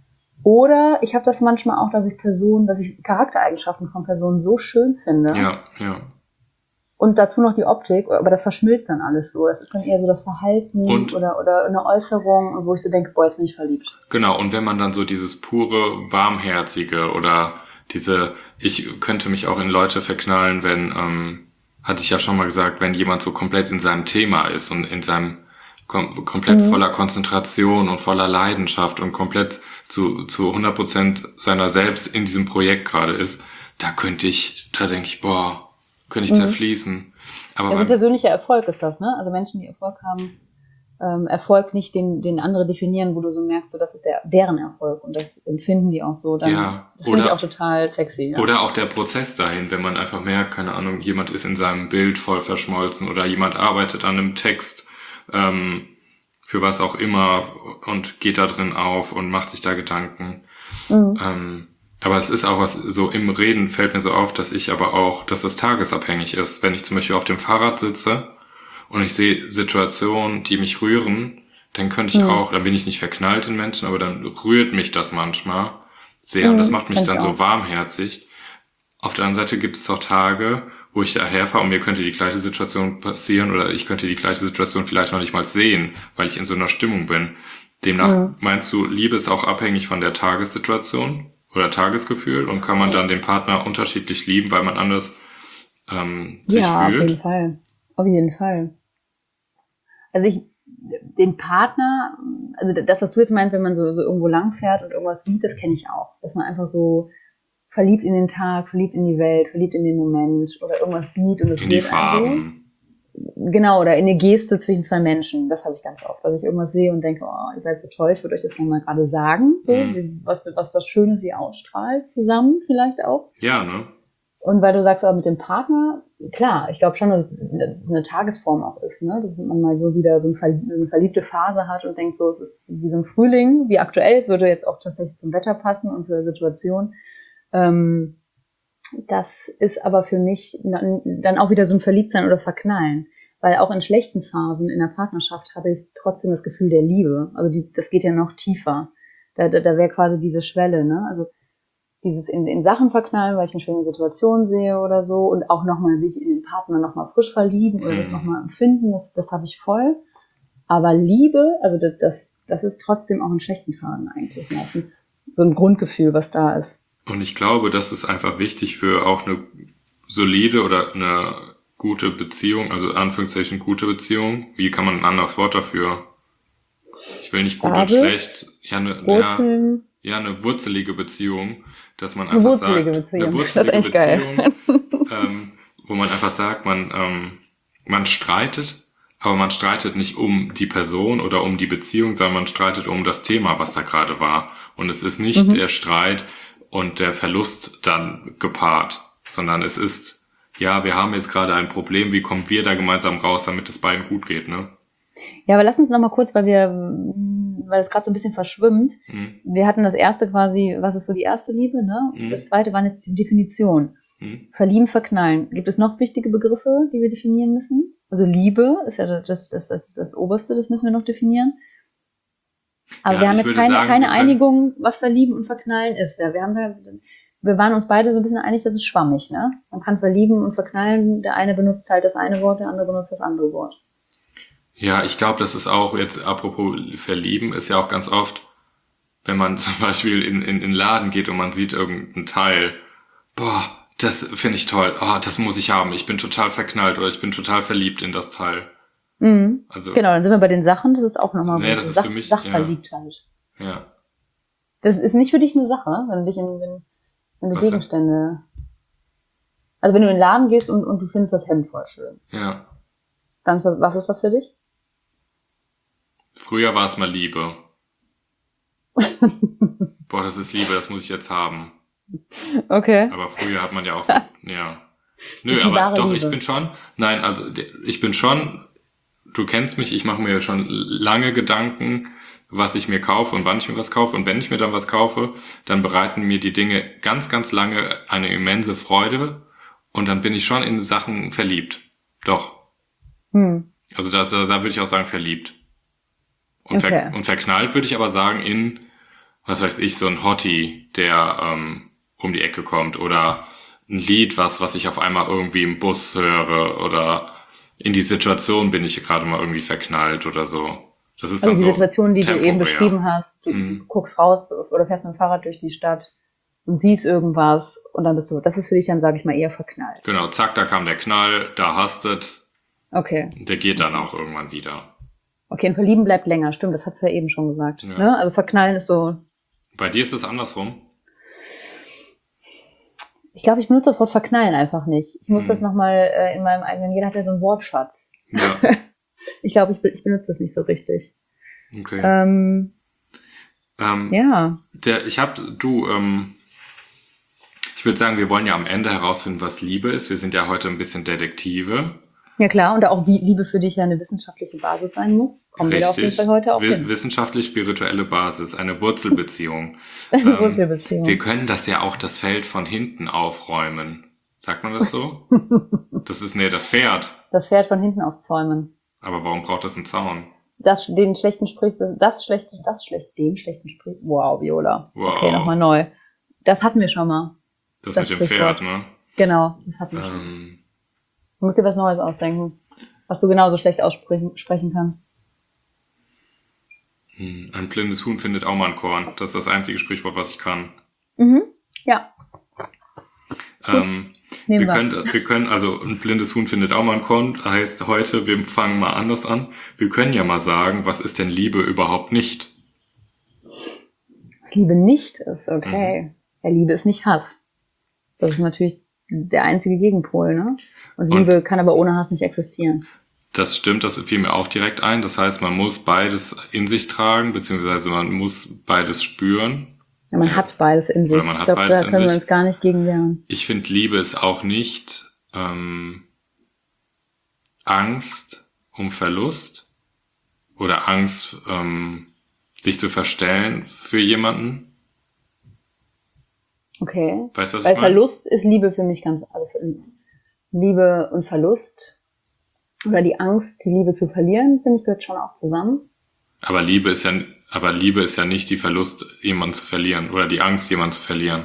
Oder ich habe das manchmal auch, dass ich Personen, dass ich Charaktereigenschaften von Personen so schön finde. ja, ja. Und dazu noch die Optik, aber das verschmilzt dann alles so. Das ist dann eher so das Verhalten Und- oder, oder eine Äußerung, wo ich so denke, boah, jetzt bin ich verliebt. Genau, und wenn man dann so dieses pure, warmherzige oder diese, ich könnte mich auch in Leute verknallen, wenn, ähm, hatte ich ja schon mal gesagt, wenn jemand so komplett in seinem Thema ist und in seinem, kom komplett Mhm. voller Konzentration und voller Leidenschaft und komplett zu, zu hundert Prozent seiner selbst in diesem Projekt gerade ist, da könnte ich, da denke ich, boah, könnte ich Mhm. zerfließen. Aber Also beim, persönlicher Erfolg ist das, ne? Also Menschen, die Erfolg haben, ähm, Erfolg nicht den, den andere definieren, wo du so merkst, so, das ist der, deren Erfolg und das empfinden die auch so. Dann, Ja, das finde ich oder- auch total sexy. Ja. Oder auch der Prozess dahin, wenn man einfach merkt, keine Ahnung, jemand ist in seinem Bild voll verschmolzen oder jemand arbeitet an einem Text, ähm, für was auch immer und geht da drin auf und macht sich da Gedanken. Mhm. Ähm, aber es ist auch was, so im Reden fällt mir so auf, dass ich aber auch, dass das tagesabhängig ist. Wenn ich zum Beispiel auf dem Fahrrad sitze und ich sehe Situationen, die mich rühren, dann könnte ich Mhm. auch, dann bin ich nicht verknallt in Menschen, aber dann rührt mich das manchmal sehr und Mhm, das macht das mich kenn ich dann so auch. warmherzig. Auf der anderen Seite gibt es auch Tage, wo ich daherfahre und mir könnte die gleiche Situation passieren oder ich könnte die gleiche Situation vielleicht noch nicht mal sehen, weil ich in so einer Stimmung bin. Demnach Mhm. meinst du, Liebe ist auch abhängig von der Tagessituation oder Tagesgefühl und kann man dann den Partner unterschiedlich lieben, weil man anders ähm, sich Ja, auf jeden fühlt? Fall. Auf jeden Fall. Also ich, den Partner, also das, was du jetzt meinst, wenn man so, so irgendwo lang fährt und irgendwas sieht, das kenne ich auch. Dass man einfach so verliebt in den Tag, verliebt in die Welt, verliebt in den Moment oder irgendwas sieht und es In die geht einem so. Farben. Genau, oder in eine Geste zwischen zwei Menschen. Das habe ich ganz oft, dass ich irgendwas sehe und denke, oh, ihr seid so toll, ich würde euch das gerne mal gerade sagen, so, Mhm. wie- was, was, was Schönes ihr ausstrahlt, zusammen vielleicht auch. Ja, ne? Und weil du sagst, aber mit dem Partner, klar, ich glaube schon, dass es eine Tagesform auch ist, ne? Dass man mal so wieder so eine verlie- eine verliebte Phase hat und denkt, so, es ist wie so ein Frühling, wie aktuell, es würde jetzt auch tatsächlich zum Wetter passen und zur Situation. Ähm, das ist aber für mich dann dann auch wieder so ein Verliebtsein oder Verknallen. Weil auch in schlechten Phasen in der Partnerschaft habe ich trotzdem das Gefühl der Liebe. Also die, das geht ja noch tiefer. Da, da, da wäre quasi diese Schwelle, ne? Also dieses in, in Sachen verknallen, weil ich eine schöne Situation sehe oder so und auch nochmal sich in den Partner nochmal frisch verlieben oder das Mhm. nochmal empfinden, das, das habe ich voll. Aber Liebe, also das, das, das ist trotzdem auch in schlechten Tagen eigentlich meistens so ein Grundgefühl, was da ist. Und ich glaube, das ist einfach wichtig für auch eine solide oder eine gute Beziehung, also Anführungszeichen gute Beziehung. Wie kann man ein anderes Wort dafür? Ich will nicht gut Basis, und schlecht. Ja, eine, ja, Wurzeln, ja, eine wurzelige Beziehung, dass man eine einfach wurzelige sagt, Beziehung. eine Das ist wurzelige echt geil. Beziehung, ähm, wo man einfach sagt, man, ähm, man streitet, aber man streitet nicht um die Person oder um die Beziehung, sondern man streitet um das Thema, was da gerade war. Und es ist nicht Mhm. der Streit und der Verlust dann gepaart, sondern es ist, ja, wir haben jetzt gerade ein Problem, wie kommen wir da gemeinsam raus, damit es beiden gut geht, ne? Ja, aber lass uns noch mal kurz, weil wir, weil es gerade so ein bisschen verschwimmt. Hm, Wir hatten das erste quasi, was ist so die erste Liebe, ne? Mhm. Das zweite waren jetzt die Definition. hm. Verlieben, verknallen. Gibt es noch wichtige Begriffe, die wir definieren müssen? Also Liebe ist ja das, das, das, das Oberste, das müssen wir noch definieren. Aber Ja, wir haben ich jetzt würde keine, sagen, keine wir können- Einigung, was Verlieben und Verknallen ist. Wir, wir haben da, wir waren uns beide so ein bisschen einig, das ist schwammig, ne? Man kann verlieben und verknallen. Der eine benutzt halt das eine Wort, der andere benutzt das andere Wort. Ja, ich glaube, das ist auch jetzt, apropos Verlieben, ist ja auch ganz oft, wenn man zum Beispiel in, in, in den Laden geht und man sieht irgendein Teil, boah, das finde ich toll, oh, das muss ich haben, ich bin total verknallt oder ich bin total verliebt in das Teil. Mhm. Also, Genau, dann sind wir bei den Sachen, das ist auch nochmal Nee, so das ist Sach, für mich- Sachverliebtheit. ja, Das ist nicht für dich eine Sache, wenn du dich in, wenn, wenn du Was denn? Gegenstände, also wenn du in den Laden gehst und, und du findest das Hemd voll schön, ja. dann ist das, was ist das für dich? Früher war es mal Liebe. Boah, das ist Liebe, das muss ich jetzt haben. Okay. Aber früher hat man ja auch so, ja. Nö, Die aber wahre doch, Liebe. ich bin schon, nein, also ich bin schon, du kennst mich, ich mache mir schon lange Gedanken, was ich mir kaufe und wann ich mir was kaufe. Und wenn ich mir dann was kaufe, dann bereiten mir die Dinge ganz, ganz lange eine immense Freude und dann bin ich schon in Sachen verliebt. Doch. Hm. Also das, da würde ich auch sagen verliebt. Und, Okay. ver, und verknallt würde ich aber sagen in, was weiß ich, so ein Hottie, der ähm, um die Ecke kommt oder ein Lied, was was ich auf einmal irgendwie im Bus höre oder in die Situation bin ich gerade mal irgendwie verknallt oder so. Das ist Also dann die so Situation, die du eben temporär. beschrieben hast, du Mhm. guckst raus oder fährst mit dem Fahrrad durch die Stadt und siehst irgendwas und dann bist du, das ist für dich dann, sage ich mal, eher verknallt. Genau, zack, da kam der Knall, da hastet, Okay. der geht dann auch irgendwann wieder. Okay, ein Verlieben bleibt länger, stimmt, das hast du ja eben schon gesagt. Ja. Ne? Also verknallen ist so, Bei dir ist es andersrum. ich glaube, ich benutze das Wort verknallen einfach nicht. Ich muss Mhm. das nochmal äh, in meinem eigenen, jeder hat ja so einen Wortschatz. Ja, Ich glaube, ich, be- ich benutze das nicht so richtig. okay. Ähm, Ähm, ja. Der, ich hab, du, ähm, ich würde sagen, wir wollen ja am Ende herausfinden, was Liebe ist. Wir sind ja heute ein bisschen Detektive. Ja klar, und auch wie Liebe für dich ja eine wissenschaftliche Basis sein muss, kommen wir da auf jeden Fall heute auch Wi- hin. Wissenschaftlich-spirituelle Basis, eine Wurzelbeziehung. Eine ähm, Wurzelbeziehung. Wir können das ja auch das Feld von hinten aufräumen. Sagt man das so? Das ist, nee, das Pferd. Das Pferd von hinten aufzäumen. Aber warum braucht das einen Zaun? Das, den schlechten Sprich, das, das schlechte, das schlechte, den schlechten Sprich. Wow, Viola. Wow. Okay, nochmal neu. Das hatten wir schon mal. Das, Das mit dem Sprichwort. Pferd, ne? Genau, das hatten wir schon. Ähm, Du musst dir was Neues ausdenken, was du genauso schlecht aussprechen sprechen kannst. Hm, ein blindes Huhn findet auch mal ein Korn. Das ist das einzige Sprichwort, was ich kann. Mhm. Ja. Ähm, Nehmen wir, wir. können, wir können, also ein blindes Huhn findet auch mal ein Korn. Heißt heute, wir fangen mal anders an. Wir können ja mal sagen, was ist denn Liebe überhaupt nicht? Was Liebe nicht ist, okay. Mhm. Ja, Liebe ist nicht Hass. Das ist natürlich der einzige Gegenpol, ne? Und Liebe Und kann aber ohne Hass nicht existieren. Das stimmt, das fiel mir auch direkt ein. Das heißt, man muss beides in sich tragen, beziehungsweise man muss beides spüren. Ja, man ja. hat beides in sich. Man hat ich glaube, da können wir uns gar nicht gegen wehren. Ich finde, Liebe ist auch nicht ähm, Angst um Verlust oder Angst, ähm, sich zu verstellen für jemanden. Okay. Weißt du, was Weil ich meine? Verlust ist Liebe für mich ganz, also für Liebe und Verlust oder die Angst, die Liebe zu verlieren, finde ich, gehört schon auch zusammen. Aber Liebe ist ja, aber Liebe ist ja nicht die Verlust, jemanden zu verlieren oder die Angst, jemanden zu verlieren.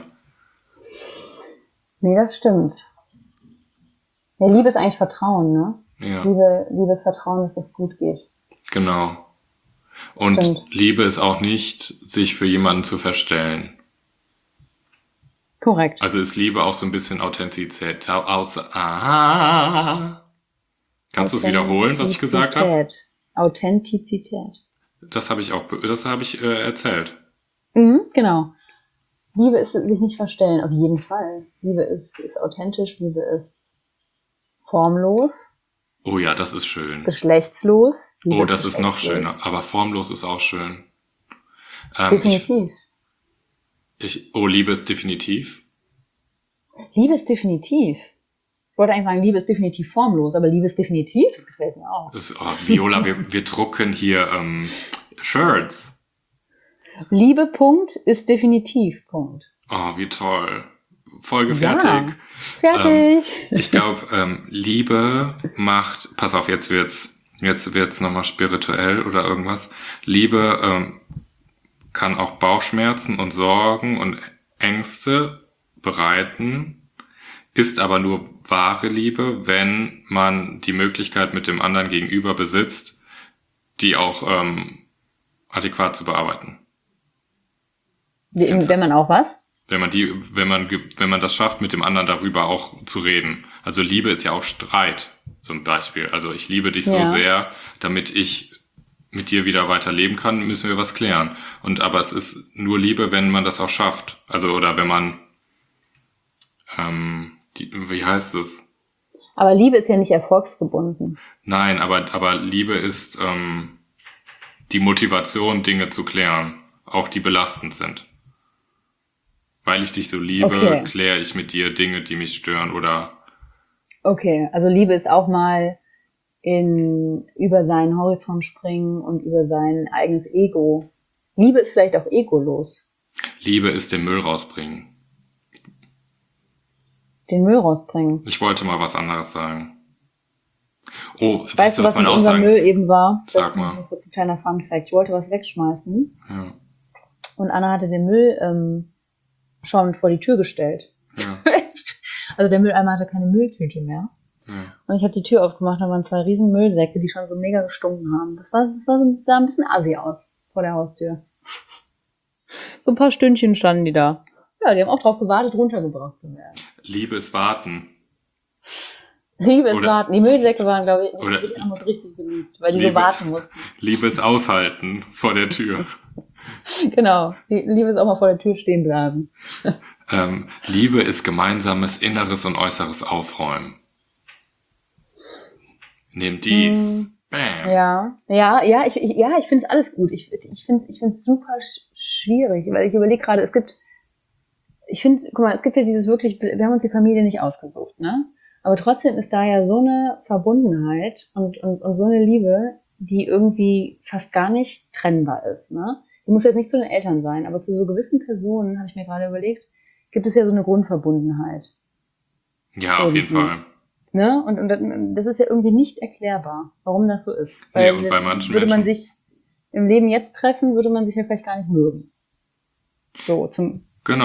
Nee, das stimmt. Ja, Liebe ist eigentlich Vertrauen, ne? Ja. Liebe, Liebe ist Vertrauen, dass es gut geht. Genau. Und stimmt. Liebe ist auch nicht, sich für jemanden zu verstellen. Korrekt. Also ist Liebe auch so ein bisschen Authentizität. Aus, aha. Kannst du es wiederholen, was ich gesagt habe? Authentizität. Das habe ich auch, das habe ich äh, erzählt. Mhm, genau. Liebe ist sich nicht verstellen, auf jeden Fall. Liebe ist, ist authentisch, Liebe ist formlos. Oh ja, das ist schön. Geschlechtslos. Liebe oh, das ist, ist noch schöner. Aber formlos ist auch schön. Ähm, definitiv. Ich, ich, oh, Liebe ist definitiv. Liebe ist definitiv. Ich wollte eigentlich sagen, Liebe ist definitiv formlos, aber Liebe ist definitiv, das gefällt mir auch. Das, oh, Viola, wir, wir drucken hier ähm, Shirts. Liebe, Punkt, ist definitiv, Punkt. Oh, wie toll. Folge fertig. Ja, fertig. Ähm, ich glaube, ähm, Liebe macht, pass auf, jetzt wird's, jetzt wird's nochmal spirituell oder irgendwas. Liebe ähm, kann auch Bauchschmerzen und Sorgen und Ängste bereiten, ist aber nur wahre Liebe, wenn man die Möglichkeit mit dem anderen gegenüber besitzt, die auch ähm, adäquat zu bearbeiten. Wie, wenn man auch was? Wenn man die, wenn man, wenn man das schafft, mit dem anderen darüber auch zu reden. Also Liebe ist ja auch Streit, zum Beispiel. Also ich liebe dich ja. so sehr, damit ich mit dir wieder weiterleben kann, müssen wir was klären. Und aber es ist nur Liebe, wenn man das auch schafft. Also oder wenn man, ähm, die, wie heißt es? Aber Liebe ist ja nicht erfolgsgebunden. Nein, aber aber Liebe ist ähm, die Motivation, Dinge zu klären, auch die belastend sind. Weil ich dich so liebe, okay. kläre ich mit dir Dinge, die mich stören oder... Okay, also Liebe ist auch mal in über seinen Horizont springen und über sein eigenes Ego. Liebe ist vielleicht auch egolos. Liebe ist den Müll rausbringen. Den Müll rausbringen? Ich wollte mal was anderes sagen. Oh, weißt, weißt du, was, was mit unserem Müll eben war? Sag das mal. ist mal kurz ein kleiner Fun-Fact. Ich wollte was wegschmeißen. Ja. Und Anna hatte den Müll... Ähm, schon vor die Tür gestellt. Ja. Also der Mülleimer hatte keine Mülltüte mehr. Ja. Und ich habe die Tür aufgemacht, da waren zwei riesen Müllsäcke, die schon so mega gestunken haben. Das war, das war so, sah ein bisschen assi aus vor der Haustür. So ein paar Stündchen standen die da. Ja, die haben auch drauf gewartet, runtergebracht zu werden. Liebe ist warten. Liebe ist oder, warten. Die Müllsäcke waren, glaube ich, oder, die haben uns richtig geliebt, weil die Liebe, so warten mussten. Liebe ist aushalten vor der Tür. Genau. Liebe ist auch mal vor der Tür stehen bleiben. ähm, Liebe ist gemeinsames Inneres und Äußeres Aufräumen. Nimm dies. Hm. Bam. Ja, ja, ja, ich, ich, ja, ich finde es alles gut. Ich, ich finde es ich find's super sch- schwierig, weil ich überlege gerade, es gibt, ich finde, guck mal, es gibt ja dieses wirklich, wir haben uns die Familie nicht ausgesucht, ne? Aber trotzdem ist da ja so eine Verbundenheit und, und, und so eine Liebe, die irgendwie fast gar nicht trennbar ist, ne? Die muss jetzt nicht zu den Eltern sein, aber zu so gewissen Personen, habe ich mir gerade überlegt, gibt es ja so eine Grundverbundenheit. Ja, auf jeden Fall. Ne? Und, und das ist ja irgendwie nicht erklärbar, warum das so ist. Weil nee, und bei manchen würde man Menschen. sich im Leben jetzt treffen, würde man sich ja vielleicht gar nicht mögen. So, zum. Genau.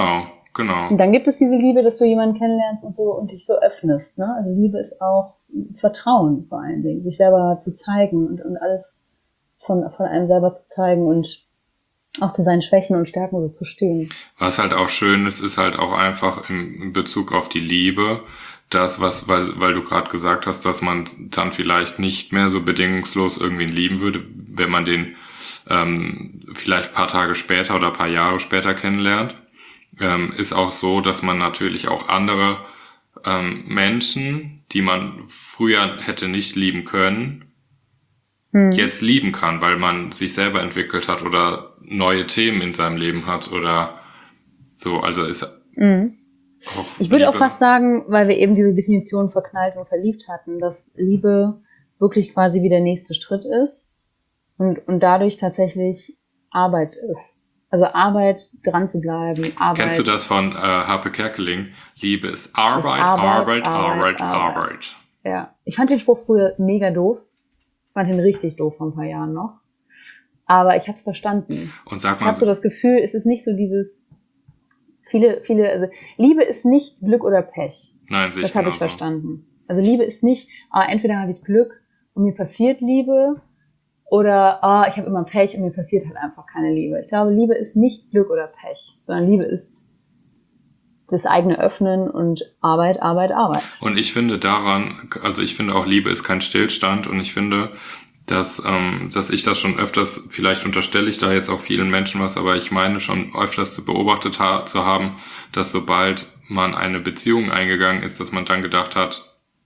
genau. Und dann gibt es diese Liebe, dass du jemanden kennenlernst und so und dich so öffnest. Ne? Also Liebe ist auch Vertrauen vor allen Dingen, sich selber zu zeigen und, und alles von, von einem selber zu zeigen und auch zu seinen Schwächen und Stärken so zu stehen. Was halt auch schön ist, ist halt auch einfach in Bezug auf die Liebe, das, was, weil, weil du gerade gesagt hast, dass man dann vielleicht nicht mehr so bedingungslos irgendwen lieben würde, wenn man den ähm, vielleicht ein paar Tage später oder ein paar Jahre später kennenlernt, ähm, ist auch so, dass man natürlich auch andere ähm, Menschen, die man früher hätte nicht lieben können, hm. jetzt lieben kann, weil man sich selber entwickelt hat oder neue Themen in seinem Leben hat oder so, also ist mhm. Ich würde auch fast sagen, weil wir eben diese Definition verknallt und verliebt hatten, dass Liebe wirklich quasi wie der nächste Schritt ist und, und dadurch tatsächlich Arbeit ist. Also Arbeit, dran zu bleiben, Arbeit. Kennst du das von äh, Harpe Kerkeling? Liebe ist Arbeit, ist Arbeit, Arbeit, Arbeit, Arbeit, Arbeit. Ja, ich fand den Spruch früher mega doof. Ich fand ihn richtig doof vor ein paar Jahren noch. Aber ich habe es verstanden. Und sag mal, ich habe so das Gefühl, es ist nicht so dieses viele, viele, also Liebe ist nicht Glück oder Pech. Nein, sicher. Das habe ich verstanden. Also Liebe ist nicht, ah, entweder habe ich Glück und mir passiert Liebe oder ah, ich habe immer Pech und mir passiert halt einfach keine Liebe. Ich glaube, Liebe ist nicht Glück oder Pech, sondern Liebe ist das eigene Öffnen und Arbeit, Arbeit, Arbeit. Und ich finde daran, also ich finde auch Liebe ist kein Stillstand und ich finde, dass, ähm, dass ich das schon öfters, vielleicht unterstelle ich da jetzt auch vielen Menschen was, aber ich meine schon öfters zu beobachtet ha- zu haben, dass sobald man eine Beziehung eingegangen ist, dass man dann gedacht hat,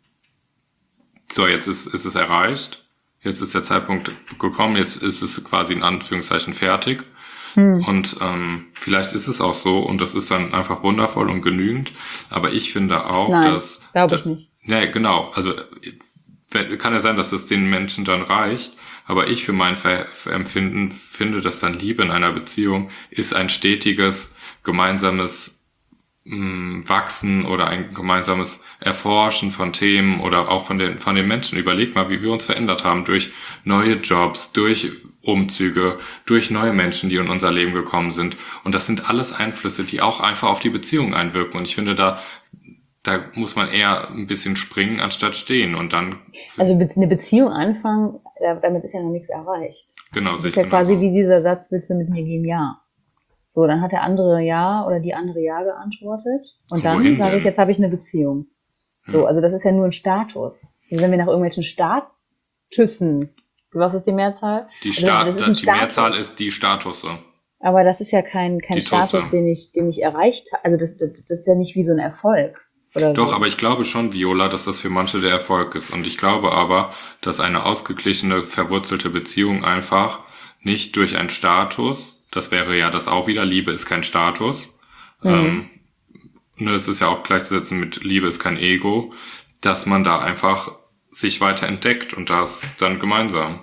so, jetzt ist, ist es erreicht, jetzt ist der Zeitpunkt gekommen, jetzt ist es quasi in Anführungszeichen fertig. Hm. Und ähm, vielleicht ist es auch so und das ist dann einfach wundervoll und genügend, aber ich finde auch, Nein, dass... glaube ich nicht. Ja, genau, also kann ja sein, dass es den Menschen dann reicht, aber ich für mein Empfinden finde, dass dann Liebe in einer Beziehung ist ein stetiges, gemeinsames mh, Wachsen oder ein gemeinsames Erforschen von Themen oder auch von den von den Menschen. Überleg mal, wie wir uns verändert haben durch neue Jobs, durch Umzüge, durch neue Menschen, die in unser Leben gekommen sind. Und das sind alles Einflüsse, die auch einfach auf die Beziehung einwirken. Und ich finde, da Da muss man eher ein bisschen springen, anstatt stehen und dann... Also eine Beziehung anfangen, damit ist ja noch nichts erreicht. Genau, das ist ja quasi so. Wie dieser Satz, willst du mit mir gehen? Ja. So, dann hat der andere Ja oder die andere Ja geantwortet. Und dann sage ich, jetzt habe ich eine Beziehung. So, hm. Also das ist ja nur ein Status. Also wenn wir nach irgendwelchen Statussen, was ist die Mehrzahl? Die, Sta- also die Mehrzahl ist die Statusse. Aber das ist ja kein, kein Status, den ich, den ich erreicht habe. Also das, das, das ist ja nicht wie so ein Erfolg. Doch, so. Aber ich glaube schon, Viola, dass das für manche der Erfolg ist. Und ich glaube aber, dass eine ausgeglichene, verwurzelte Beziehung einfach nicht durch einen Status, das wäre ja das auch wieder, Liebe ist kein Status, mhm. ähm, ne, es ist ja auch gleichzusetzen mit Liebe ist kein Ego, dass man da einfach sich weiter entdeckt und das dann gemeinsam.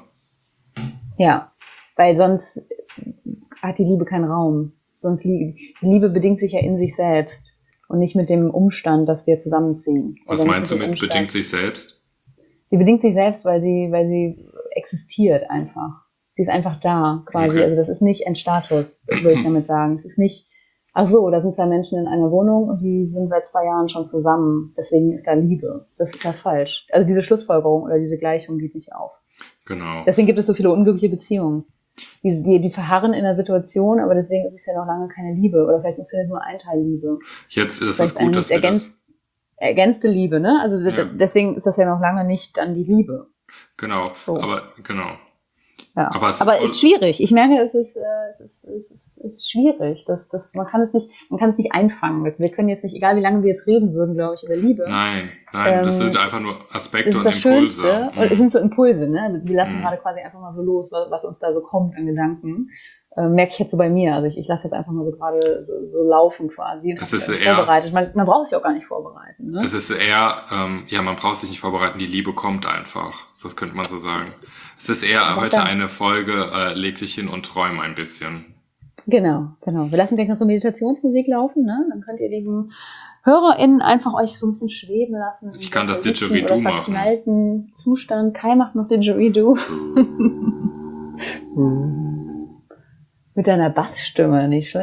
Ja, weil sonst hat die Liebe keinen Raum. Sonst die Liebe bedingt sich ja in sich selbst. Und nicht mit dem Umstand, dass wir zusammenziehen. Was also meinst du mit Umstand, bedingt sich selbst? Sie bedingt sich selbst, weil sie, weil sie existiert einfach. Sie ist einfach da, quasi. Okay. Also das ist nicht ein Status, würde ich damit sagen. Es ist nicht, ach so, da sind zwei Menschen in einer Wohnung und die sind seit zwei Jahren schon zusammen. Deswegen ist da Liebe. Das ist ja falsch. Also diese Schlussfolgerung oder diese Gleichung geht nicht auf. Genau. Deswegen gibt es so viele unglückliche Beziehungen. Die, die, die verharren in der Situation, aber deswegen ist es ja noch lange keine Liebe. Oder vielleicht findet nur ein Teil Liebe. Jetzt ist es gut, dass wir ergänzt, das... Ergänzte Liebe, ne? Also ja. Deswegen ist das ja noch lange nicht dann die Liebe. Genau, so. aber genau. Ja. Aber es ist, aber ist schwierig. Ich merke, es ist, äh, es ist, es ist, es ist schwierig. Das, das, man kann es nicht, man kann es nicht einfangen. Wir können jetzt nicht, egal wie lange wir jetzt reden würden, glaube ich, über Liebe. Nein, nein, ähm, das sind einfach nur Aspekte und das Impulse. Schönste. Mhm. Und es sind so Impulse, ne? Also wir lassen mhm. gerade quasi einfach mal so los, was, was uns da so kommt an Gedanken. Ähm, merke ich jetzt so bei mir. Also ich, ich lasse jetzt einfach mal so gerade so, so laufen quasi. Es ist eher, vorbereitet. Man, man braucht sich auch gar nicht vorbereiten. Ne? Es ist eher, ähm, ja, man braucht sich nicht vorbereiten. Die Liebe kommt einfach. Das könnte man so sagen. Es ist eher heute dann eine Folge, äh, leg dich hin und träum ein bisschen. Genau, genau. Wir lassen gleich noch so Meditationsmusik laufen, ne? Dann könnt ihr diesen HörerInnen einfach euch so ein bisschen schweben lassen. Ich kann das Didgeridoo machen. Verknallten Zustand. Kai macht noch Didgeridoo. Mit deiner Bassstimme, nicht schlecht.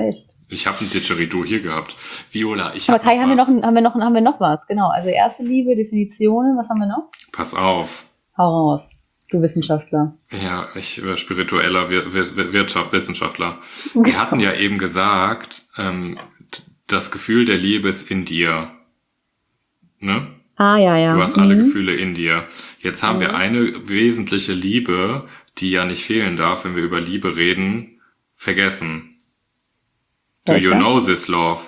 Ich habe ein Didgeridoo hier gehabt. Viola, ich Aber habe Kai, haben wir, noch, was. ein- haben, wir noch, haben wir noch was? Genau, also erste Liebe, Definitionen, was haben wir noch? Pass auf. Hau raus, du Wissenschaftler. Ja, ich äh, spiritueller Wir- Wir- Wirtschaft, Wissenschaftler. Wir hatten ja eben gesagt, ähm, t- das Gefühl der Liebe ist in dir. Ne? Ah, ja, ja. Du hast alle Mhm. Gefühle in dir. Jetzt haben wir eine wesentliche Liebe, die ja nicht fehlen darf, wenn wir über Liebe reden, vergessen. Do you Welche? know this love?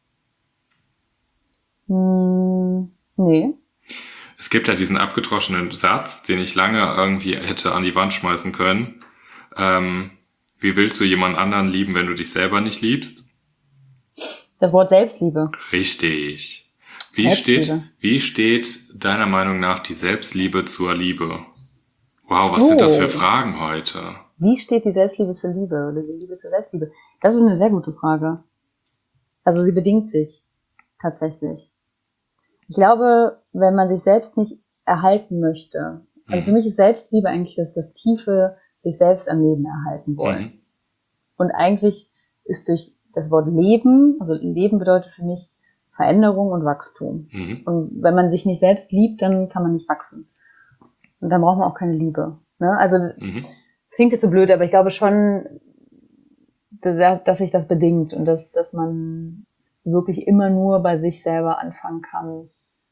Hm, nee. Es gibt ja diesen abgedroschenen Satz, den ich lange irgendwie hätte an die Wand schmeißen können. Ähm, wie willst du jemand anderen lieben, wenn du dich selber nicht liebst? Das Wort Selbstliebe. Richtig. Wie Selbstliebe. steht, wie steht deiner Meinung nach die Selbstliebe zur Liebe? Wow, was sind das Oh. für Fragen heute? Wie steht die Selbstliebe zur Liebe oder die Liebe zur Selbstliebe? Das ist eine sehr gute Frage. Also sie bedingt sich tatsächlich. Ich glaube, wenn man sich selbst nicht erhalten möchte, also für Mhm. mich ist Selbstliebe eigentlich das, das tiefe sich selbst am Leben erhalten wollen. Mhm. Und eigentlich ist durch das Wort Leben, also Leben bedeutet für mich Veränderung und Wachstum. Mhm. Und wenn man sich nicht selbst liebt, dann kann man nicht wachsen. Und dann braucht man auch keine Liebe. Ne? Also Mhm. klingt jetzt so blöd, aber ich glaube schon, dass dass sich das bedingt und dass, dass man wirklich immer nur bei sich selber anfangen kann.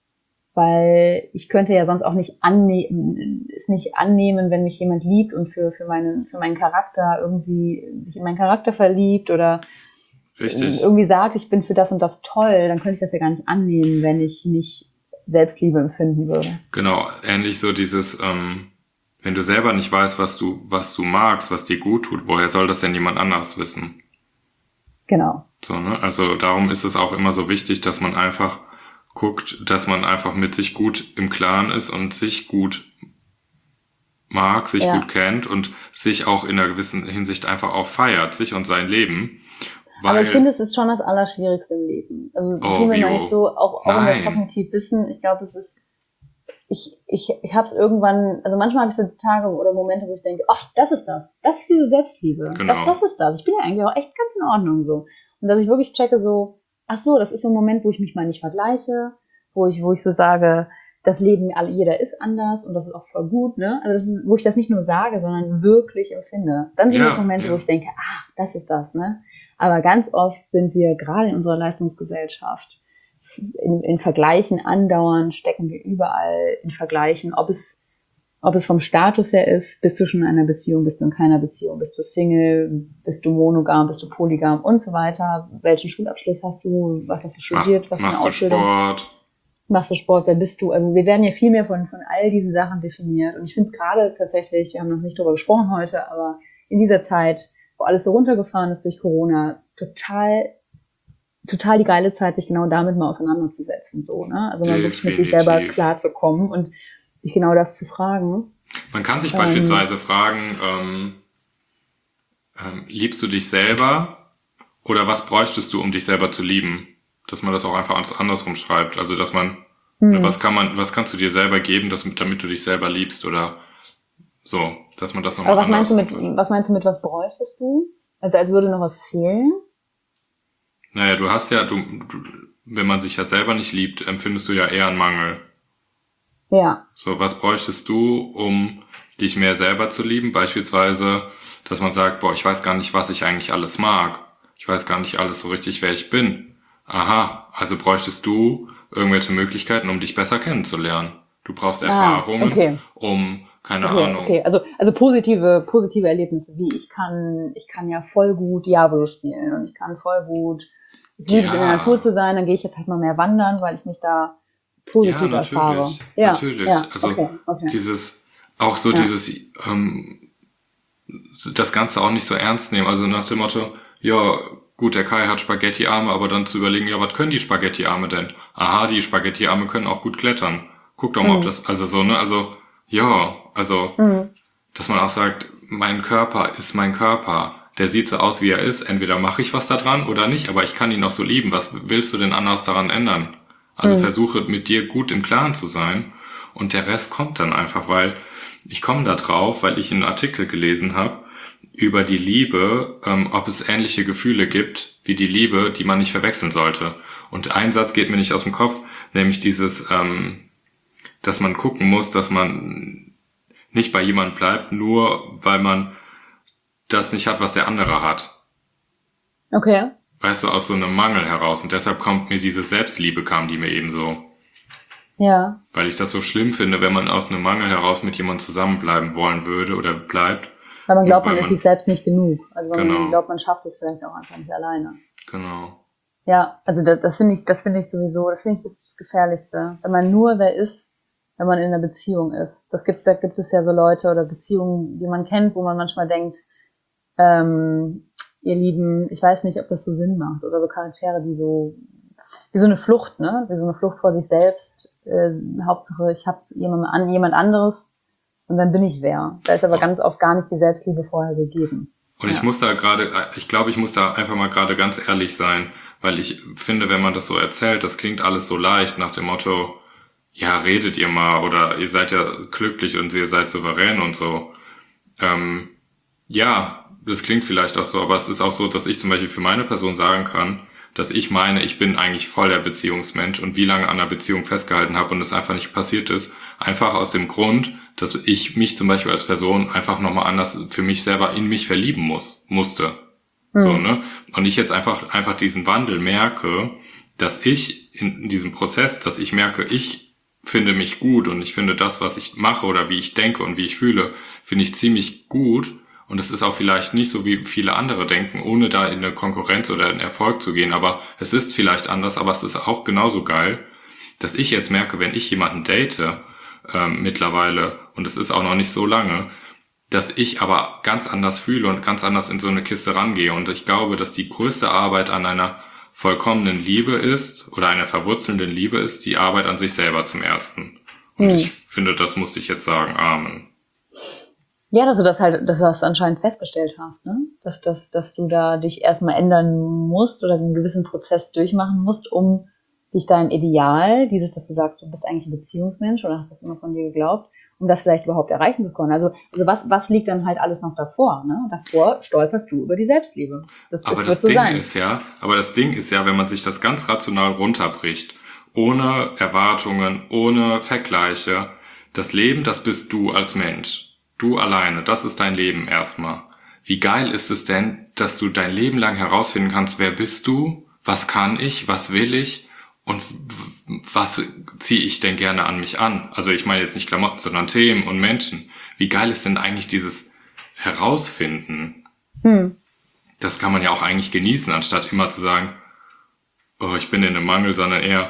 Weil ich könnte ja sonst auch nicht annehmen, es nicht annehmen, wenn mich jemand liebt und für, für meinen, für meinen Charakter irgendwie sich in meinen Charakter verliebt oder Richtig. irgendwie sagt, ich bin für das und das toll, dann könnte ich das ja gar nicht annehmen, wenn ich nicht Selbstliebe empfinden würde. Genau, ähnlich so dieses, ähm, wenn du selber nicht weißt, was du, was du magst, was dir gut tut, woher soll das denn jemand anderes wissen? Genau. So, ne? Also darum ist es auch immer so wichtig, dass man einfach guckt, dass man einfach mit sich gut im Klaren ist und sich gut mag, sich Ja. gut kennt und sich auch in einer gewissen Hinsicht einfach auch feiert, sich und sein Leben. Weil, Aber ich finde, es ist schon das Allerschwierigste im Leben. Also Oh, tun wir mal Vio. nicht so, auch, auch in Nein. der kognitiv Wissen, ich glaube, es ist, ich, ich, ich habe es irgendwann, also manchmal habe ich so Tage oder Momente, wo ich denke, ach, das ist das, das ist diese Selbstliebe, Genau. das, das ist das. Ich bin ja eigentlich auch echt ganz in Ordnung so. Und dass ich wirklich checke so, ach so, das ist so ein Moment, wo ich mich mal nicht vergleiche, wo ich, wo ich so sage, das Leben, alle, jeder ist anders und das ist auch voll gut, ne? Also das ist, wo ich das nicht nur sage, sondern wirklich empfinde. Dann sind Ja, es Momente, ja. wo ich denke, ah, das ist das, ne? Aber ganz oft sind wir gerade in unserer Leistungsgesellschaft in, in Vergleichen andauernd, stecken wir überall in Vergleichen, ob es, ob es vom Status her ist, bist du schon in einer Beziehung, bist du in keiner Beziehung, bist du Single, bist du monogam, bist du polygam und so weiter. Welchen Schulabschluss hast du, was hast du studiert, machst, was für eine machst du Ausbildung? Sport? Machst du Sport, wer bist du? Also wir werden ja viel mehr von, von all diesen Sachen definiert. Und ich finde gerade tatsächlich, wir haben noch nicht drüber gesprochen heute, aber in dieser Zeit, wo alles so runtergefahren ist durch Corona, total, total die geile Zeit, sich genau damit mal auseinanderzusetzen, so, ne? Also mal wirklich mit sich selber Definitiv. klarzukommen und sich genau das zu fragen. Man kann sich Ähm. beispielsweise fragen, ähm, ähm, liebst du dich selber oder was bräuchtest du, um dich selber zu lieben? Dass man das auch einfach anders- andersrum schreibt. Also dass man, Hm. was kann man, was kannst du dir selber geben, dass, damit du dich selber liebst oder so, dass man das nochmal Aber was meinst du mit, anschaut. was meinst du mit, was bräuchtest du? Also als würde noch was fehlen? Naja, du hast ja, du, du, wenn man sich ja selber nicht liebt, empfindest du ja eher einen Mangel. Ja. So, was bräuchtest du, um dich mehr selber zu lieben? Beispielsweise, dass man sagt, boah, ich weiß gar nicht, was ich eigentlich alles mag. Ich weiß gar nicht alles so richtig, wer ich bin. Aha, also bräuchtest du irgendwelche Möglichkeiten, um dich besser kennenzulernen. Du brauchst Ah, Erfahrungen, okay. um, keine Okay, Ahnung. okay. Also, also positive, positive Erlebnisse, wie ich kann, ich kann ja voll gut Diablo spielen und ich kann voll gut, ich liebe es in der Ja. Natur zu sein, dann gehe ich jetzt halt mal mehr wandern, weil ich mich da positiv Ja, erfahre. natürlich, Ja, natürlich. ja, Also okay, okay. Dieses, auch so Ja. dieses, ähm, das Ganze auch nicht so ernst nehmen. Also nach dem Motto, ja, gut, der Kai hat Spaghetti-Arme, aber dann zu überlegen, ja, was können die Spaghetti-Arme denn? Aha, die Spaghetti-Arme können auch gut klettern. Guck doch mal, Mhm. ob das, also so, ne, also, ja, also, Mhm. dass man auch sagt, mein Körper ist mein Körper. Der sieht so aus, wie er ist. Entweder mache ich was da dran oder nicht, aber ich kann ihn auch so lieben. Was willst du denn anders daran ändern? Also Mhm. versuche mit dir gut im Klaren zu sein und der Rest kommt dann einfach, weil ich komme da drauf, weil ich einen Artikel gelesen habe über die Liebe, ähm, ob es ähnliche Gefühle gibt wie die Liebe, die man nicht verwechseln sollte. Und ein Satz geht mir nicht aus dem Kopf, nämlich dieses, ähm, dass man gucken muss, dass man nicht bei jemandem bleibt, nur weil man das nicht hat, was der andere hat. Okay. Weißt du, aus so einem Mangel heraus. Und deshalb kommt mir diese Selbstliebe, kam die mir eben so. Ja. Weil ich das so schlimm finde, wenn man aus einem Mangel heraus mit jemandem zusammenbleiben wollen würde oder bleibt. Weil man glaubt, Nur man weil ist man- sich selbst nicht genug. Also weil Genau. man glaubt, man schafft es vielleicht auch einfach nicht alleine. Genau. Ja, also das, das finde ich, das finde ich sowieso, das finde ich das Gefährlichste. Wenn man nur wer ist, wenn man in einer Beziehung ist. Das gibt, da gibt es ja so Leute oder Beziehungen, die man kennt, wo man manchmal denkt, ähm, ihr Lieben, ich weiß nicht, ob das so Sinn macht. Oder so Charaktere, die so, wie so eine Flucht, ne? Wie so eine Flucht vor sich selbst. Äh, Hauptsache, ich habe jemand, an, jemand anderes und dann bin ich wer. Da ist aber ganz oft gar nicht die Selbstliebe vorher gegeben. Und ich Ja. muss da gerade, ich glaube, ich muss da einfach mal gerade ganz ehrlich sein, weil ich finde, wenn man das so erzählt, das klingt alles so leicht nach dem Motto, ja, redet ihr mal oder ihr seid ja glücklich und ihr seid souverän und so. Ähm, ja, das klingt vielleicht auch so, aber es ist auch so, dass ich zum Beispiel für meine Person sagen kann, dass ich meine, ich bin eigentlich voll der Beziehungsmensch und wie lange an einer Beziehung festgehalten habe und es einfach nicht passiert ist, einfach aus dem Grund, dass ich mich zum Beispiel als Person einfach nochmal anders für mich selber in mich verlieben muss, musste. So, ne? Und ich jetzt einfach, einfach diesen Wandel merke, dass ich in diesem Prozess, dass ich merke, ich finde mich gut und ich finde das, was ich mache oder wie ich denke und wie ich fühle, finde ich ziemlich gut. Und es ist auch vielleicht nicht so, wie viele andere denken, ohne da in eine Konkurrenz oder in Erfolg zu gehen. Aber es ist vielleicht anders, aber es ist auch genauso geil, dass ich jetzt merke, wenn ich jemanden date, ähm, mittlerweile, und es ist auch noch nicht so lange, dass ich aber ganz anders fühle und ganz anders in so eine Kiste rangehe. Und ich glaube, dass die größte Arbeit an einer vollkommenen Liebe ist oder einer verwurzelnden Liebe ist, die Arbeit an sich selber zum Ersten. Und Hm. ich finde, das musste ich jetzt sagen. Amen. Ja, dass du das halt, dass du das anscheinend festgestellt hast, ne? Dass, dass, dass du da dich erstmal ändern musst oder einen gewissen Prozess durchmachen musst, um dich deinem Ideal, dieses, dass du sagst, du bist eigentlich ein Beziehungsmensch oder hast das immer von dir geglaubt, um das vielleicht überhaupt erreichen zu können. Also, also was, was liegt dann halt alles noch davor, ne? Davor stolperst du über die Selbstliebe. Das, Aber das das wird so Ding sein. ist ja, aber das Ding ist ja, wenn man sich das ganz rational runterbricht, ohne Erwartungen, ohne Vergleiche, das Leben, das bist du als Mensch. Du alleine, das ist dein Leben erstmal. Wie geil ist es denn, dass du dein Leben lang herausfinden kannst, wer bist du, was kann ich, was will ich und w- was ziehe ich denn gerne an mich an? Also ich meine jetzt nicht Klamotten, sondern Themen und Menschen. Wie geil ist denn eigentlich dieses Herausfinden? Hm. Das kann man ja auch eigentlich genießen, anstatt immer zu sagen, oh, ich bin in einem Mangel, sondern eher,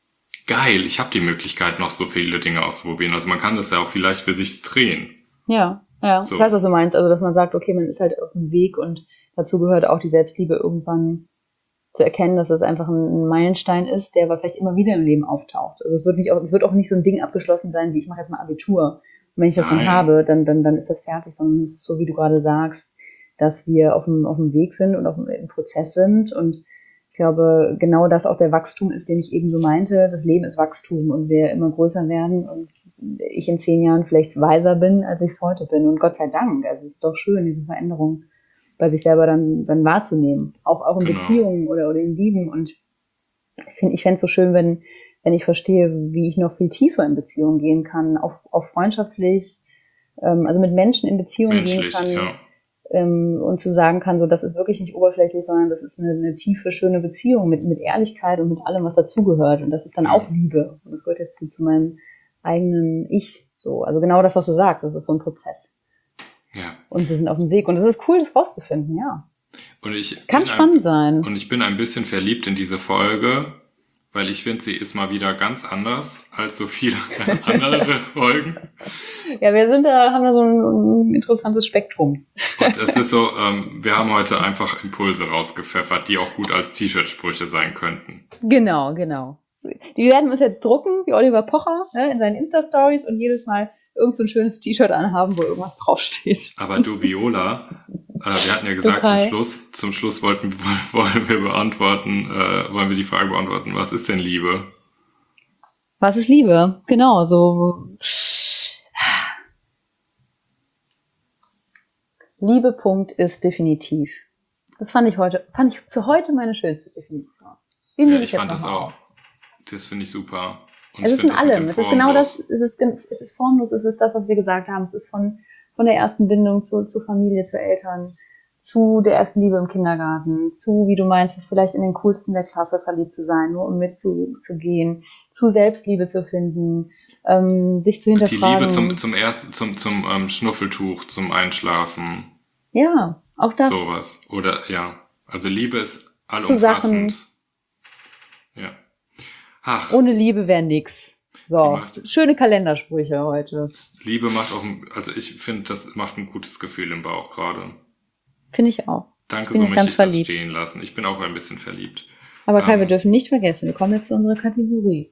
geil, ich habe die Möglichkeit, noch so viele Dinge auszuprobieren. Also man kann das ja auch vielleicht für sich drehen. Ja, ja. So. Ich weiß, was du meinst. Also, dass man sagt, okay, man ist halt auf dem Weg und dazu gehört auch die Selbstliebe irgendwann zu erkennen, dass das einfach ein Meilenstein ist, der aber vielleicht immer wieder im Leben auftaucht. Also es wird nicht auch, es wird auch nicht so ein Ding abgeschlossen sein, wie ich mache jetzt mal Abitur. Und wenn ich das Nein. dann habe, dann, dann, dann ist das fertig, sondern es ist so, wie du gerade sagst, dass wir auf dem, auf dem Weg sind und auf dem, im Prozess sind. Und ich glaube, genau das auch der Wachstum ist, den ich eben so meinte. Das Leben ist Wachstum und wir immer größer werden und ich in zehn Jahren vielleicht weiser bin, als ich es heute bin. Und Gott sei Dank. Also es ist doch schön, diese Veränderung bei sich selber dann, dann wahrzunehmen. Auch, auch in Genau. Beziehungen oder, oder in Lieben. Und ich finde, ich fände es so schön, wenn, wenn ich verstehe, wie ich noch viel tiefer in Beziehungen gehen kann, auch, auch freundschaftlich, ähm, also mit Menschen in Beziehungen gehen Menschlich, kann. ja. Ähm, und zu sagen kann, so, das ist wirklich nicht oberflächlich, sondern das ist eine, eine tiefe, schöne Beziehung mit, mit Ehrlichkeit und mit allem, was dazugehört. Und das ist dann Ja. auch Liebe. Und das gehört dazu, zu meinem eigenen Ich. So, also genau das, was du sagst, das ist so ein Prozess. Ja. Und wir sind auf dem Weg. Und es ist cool, das rauszufinden, ja. Und ich Kann bin spannend ein, sein. Und ich bin ein bisschen verliebt in diese Folge, weil ich finde, sie ist mal wieder ganz anders als so viele andere Folgen. Ja, wir sind da, haben da so ein, ein interessantes Spektrum. Und es ist so, ähm, wir haben heute einfach Impulse rausgepfeffert, die auch gut als T-Shirt-Sprüche sein könnten. Genau, genau. Die werden wir uns jetzt drucken, wie Oliver Pocher, ne, in seinen Insta-Stories und jedes Mal irgend so ein schönes T-Shirt anhaben, wo irgendwas draufsteht. Aber du, Viola, äh, wir hatten ja gesagt, Okay. zum Schluss, zum Schluss wollten, wollen wir beantworten, äh, wollen wir die Frage beantworten, was ist denn Liebe? Was ist Liebe? Genau, so. Liebepunkt ist definitiv. Das fand ich heute, fand ich für heute meine schönste Definition. Den Ja, nehme ich jetzt fand das noch mal auch. auf. Das finde ich super. Und Es ich ist in find das mit allem. dem Es ist genau das, formlos. es ist, gen- es ist formlos, es ist das, was wir gesagt haben. Es ist von, von der ersten Bindung zu, zu Familie, zu Eltern, zu der ersten Liebe im Kindergarten, zu, wie du meintest, vielleicht in den coolsten der Klasse verliebt zu sein, nur um mitzugehen, zu Selbstliebe zu finden, ähm, sich zu Die hinterfragen. Liebe zum, zum ersten, zum, zum ähm, Schnuffeltuch, zum Einschlafen, Ja, auch das. sowas. Oder, ja. Also Liebe ist Zu allumfassend. Sachen. Ja. Ach, Ohne Liebe wäre nix. Die So, macht- schöne Kalendersprüche heute. Liebe macht auch, ein, also ich finde, das macht ein gutes Gefühl im Bauch gerade. Finde ich auch. Danke, Bin so ich möchte ganz ich das verliebt. stehen lassen. Ich bin auch ein bisschen verliebt. Aber Kai, Ähm. wir dürfen nicht vergessen, wir kommen jetzt zu unserer Kategorie.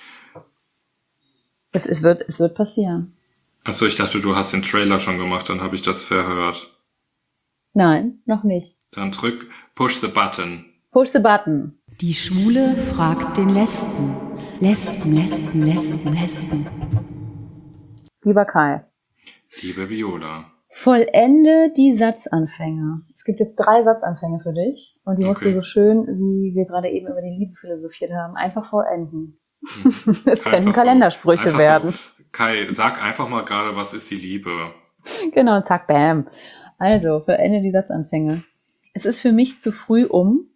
Es, es, wird, es wird passieren. Achso, ich dachte, du hast den Trailer schon gemacht, dann habe ich das verhört. Nein, noch nicht. Dann drück Push the Button. Push the button. Die Schwule fragt den Lesben. Lesben, Lesben, Lesben, Lesben. Lieber Kai, Liebe Viola. vollende die Satzanfänge. Es gibt jetzt drei Satzanfänge für dich und die musst Okay. du so schön, wie wir gerade eben über die Liebe philosophiert haben, einfach vollenden. Es können Einfach so. Kalendersprüche Einfach werden. So. Kai, sag einfach mal gerade, was ist die Liebe? Genau, zack, bam. Also, vollende die Satzanfänge. Es ist für mich zu früh um.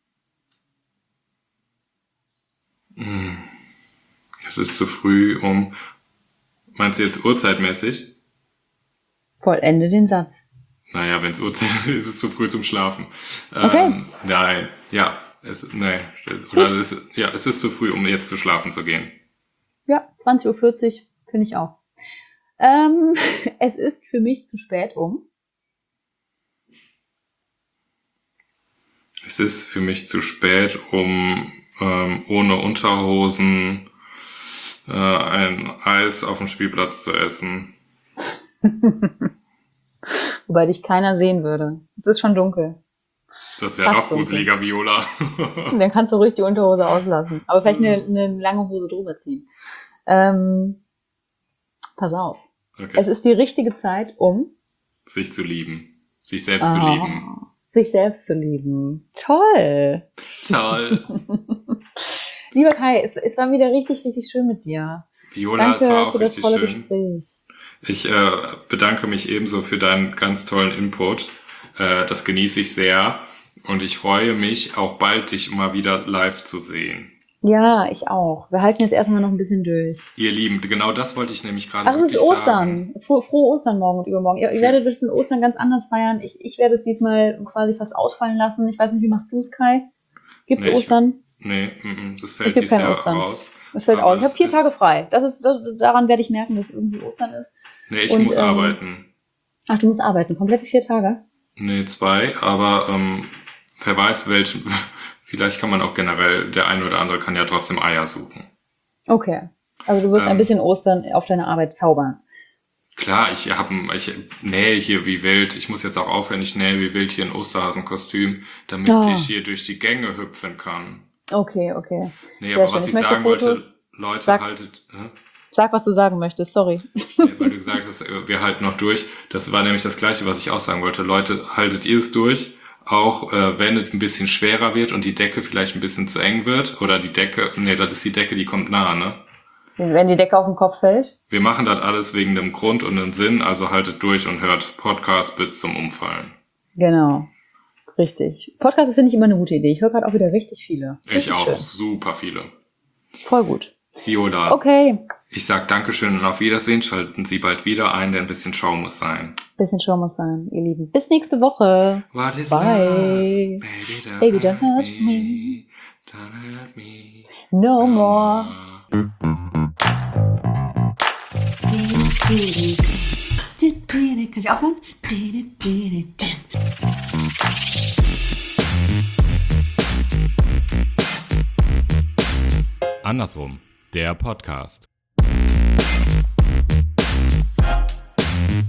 Hm. Es ist zu früh, um... Meinst du jetzt uhrzeitmäßig? Vollende den Satz. Naja, wenn es Uhrzeit ist, ist es zu früh zum Schlafen. Okay. Ähm, nein, ja. Es, nee, es, oder es ist, ja, es ist zu früh, um jetzt zu schlafen zu gehen. Ja, zwanzig Uhr vierzig finde ich auch. Ähm, es ist für mich zu spät um. Es ist für mich zu spät, um ähm, ohne Unterhosen äh, ein Eis auf dem Spielplatz zu essen. Wobei dich keiner sehen würde. Es ist schon dunkel. Das ist ja Fast noch gruseliger, Viola. Dann kannst du ruhig die Unterhose auslassen. Aber vielleicht eine, eine lange Hose drüber ziehen. Ähm, pass auf. Okay. Es ist die richtige Zeit, um Sich zu lieben. Sich selbst zu Ah, lieben. sich selbst zu lieben. Toll. Toll. Lieber Kai, es, es war wieder richtig, richtig schön mit dir. Viola, Danke es war auch für das richtig tolle schön. Gespräch. Ich äh, bedanke mich ebenso für deinen ganz tollen Input. Äh, das genieße ich sehr. Und ich freue mich, auch bald dich mal wieder live zu sehen. Ja, ich auch. Wir halten jetzt erstmal noch ein bisschen durch. Ihr Lieben, genau das wollte ich nämlich gerade Ach, es ist wirklich sagen. Ostern. Fro frohe Ostern morgen und übermorgen. Ihr, ihr werdet bestimmt Ostern ganz anders feiern. Ich, ich werde es diesmal quasi fast ausfallen lassen. Ich weiß nicht, wie machst du es, Kai? Gibt's Nee, ich- Ostern? Nee, mm, mm, das fällt Es gibt dieses kein Jahr Ostern. raus. Es fällt Aber aus. Ich habe das vier ist- Tage frei. Das ist, das, daran werde ich merken, dass irgendwie Ostern ist. Nee, ich Und, muss ähm, arbeiten. Ach, du musst arbeiten. Komplette vier Tage? Nee, zwei, aber ähm, wer weiß, welchen. Vielleicht kann man auch generell, der eine oder andere kann ja trotzdem Eier suchen. Okay. Also du wirst Ähm. ein bisschen Ostern auf deine Arbeit zaubern. Klar, ich hab, ein- ich nähe hier wie wild. Ich muss jetzt auch aufhören, ich nähe wie wild hier ein Osterhasenkostüm, damit Ah. ich hier durch die Gänge hüpfen kann. Okay, okay. Nee, Sehr aber schön. was Ich ich, möchte sagen wollte, Fotos. Leute, Sag. haltet, hä? Sag, was du sagen möchtest. Sorry. Nee, weil du gesagt hast, äh, wir halten noch durch. Das war nämlich das Gleiche, was ich auch sagen wollte. Leute, haltet ihr es durch? Auch äh, wenn es ein bisschen schwerer wird und die Decke vielleicht ein bisschen zu eng wird. Oder die Decke, nee, das ist die Decke, die kommt nah, ne? Wenn die Decke auf den Kopf fällt. Wir machen das alles wegen dem Grund und dem Sinn, also haltet durch und hört Podcast bis zum Umfallen. Genau. Richtig. Podcast finde ich immer eine gute Idee. Ich höre gerade auch wieder richtig viele. Ich Richtig auch, schön. super viele. Voll gut. Viola, Okay. ich sag Dankeschön und auf Wiedersehen. Schalten Sie bald wieder ein, denn ein bisschen Schau muss sein. Bisschen Show muss sein, ihr Lieben. Bis nächste Woche. What is Bye. love? Baby, don't, Baby, don't hurt hurt me. me. Don't hurt me. No more. Kann ich aufhören? Andersrum, der Podcast.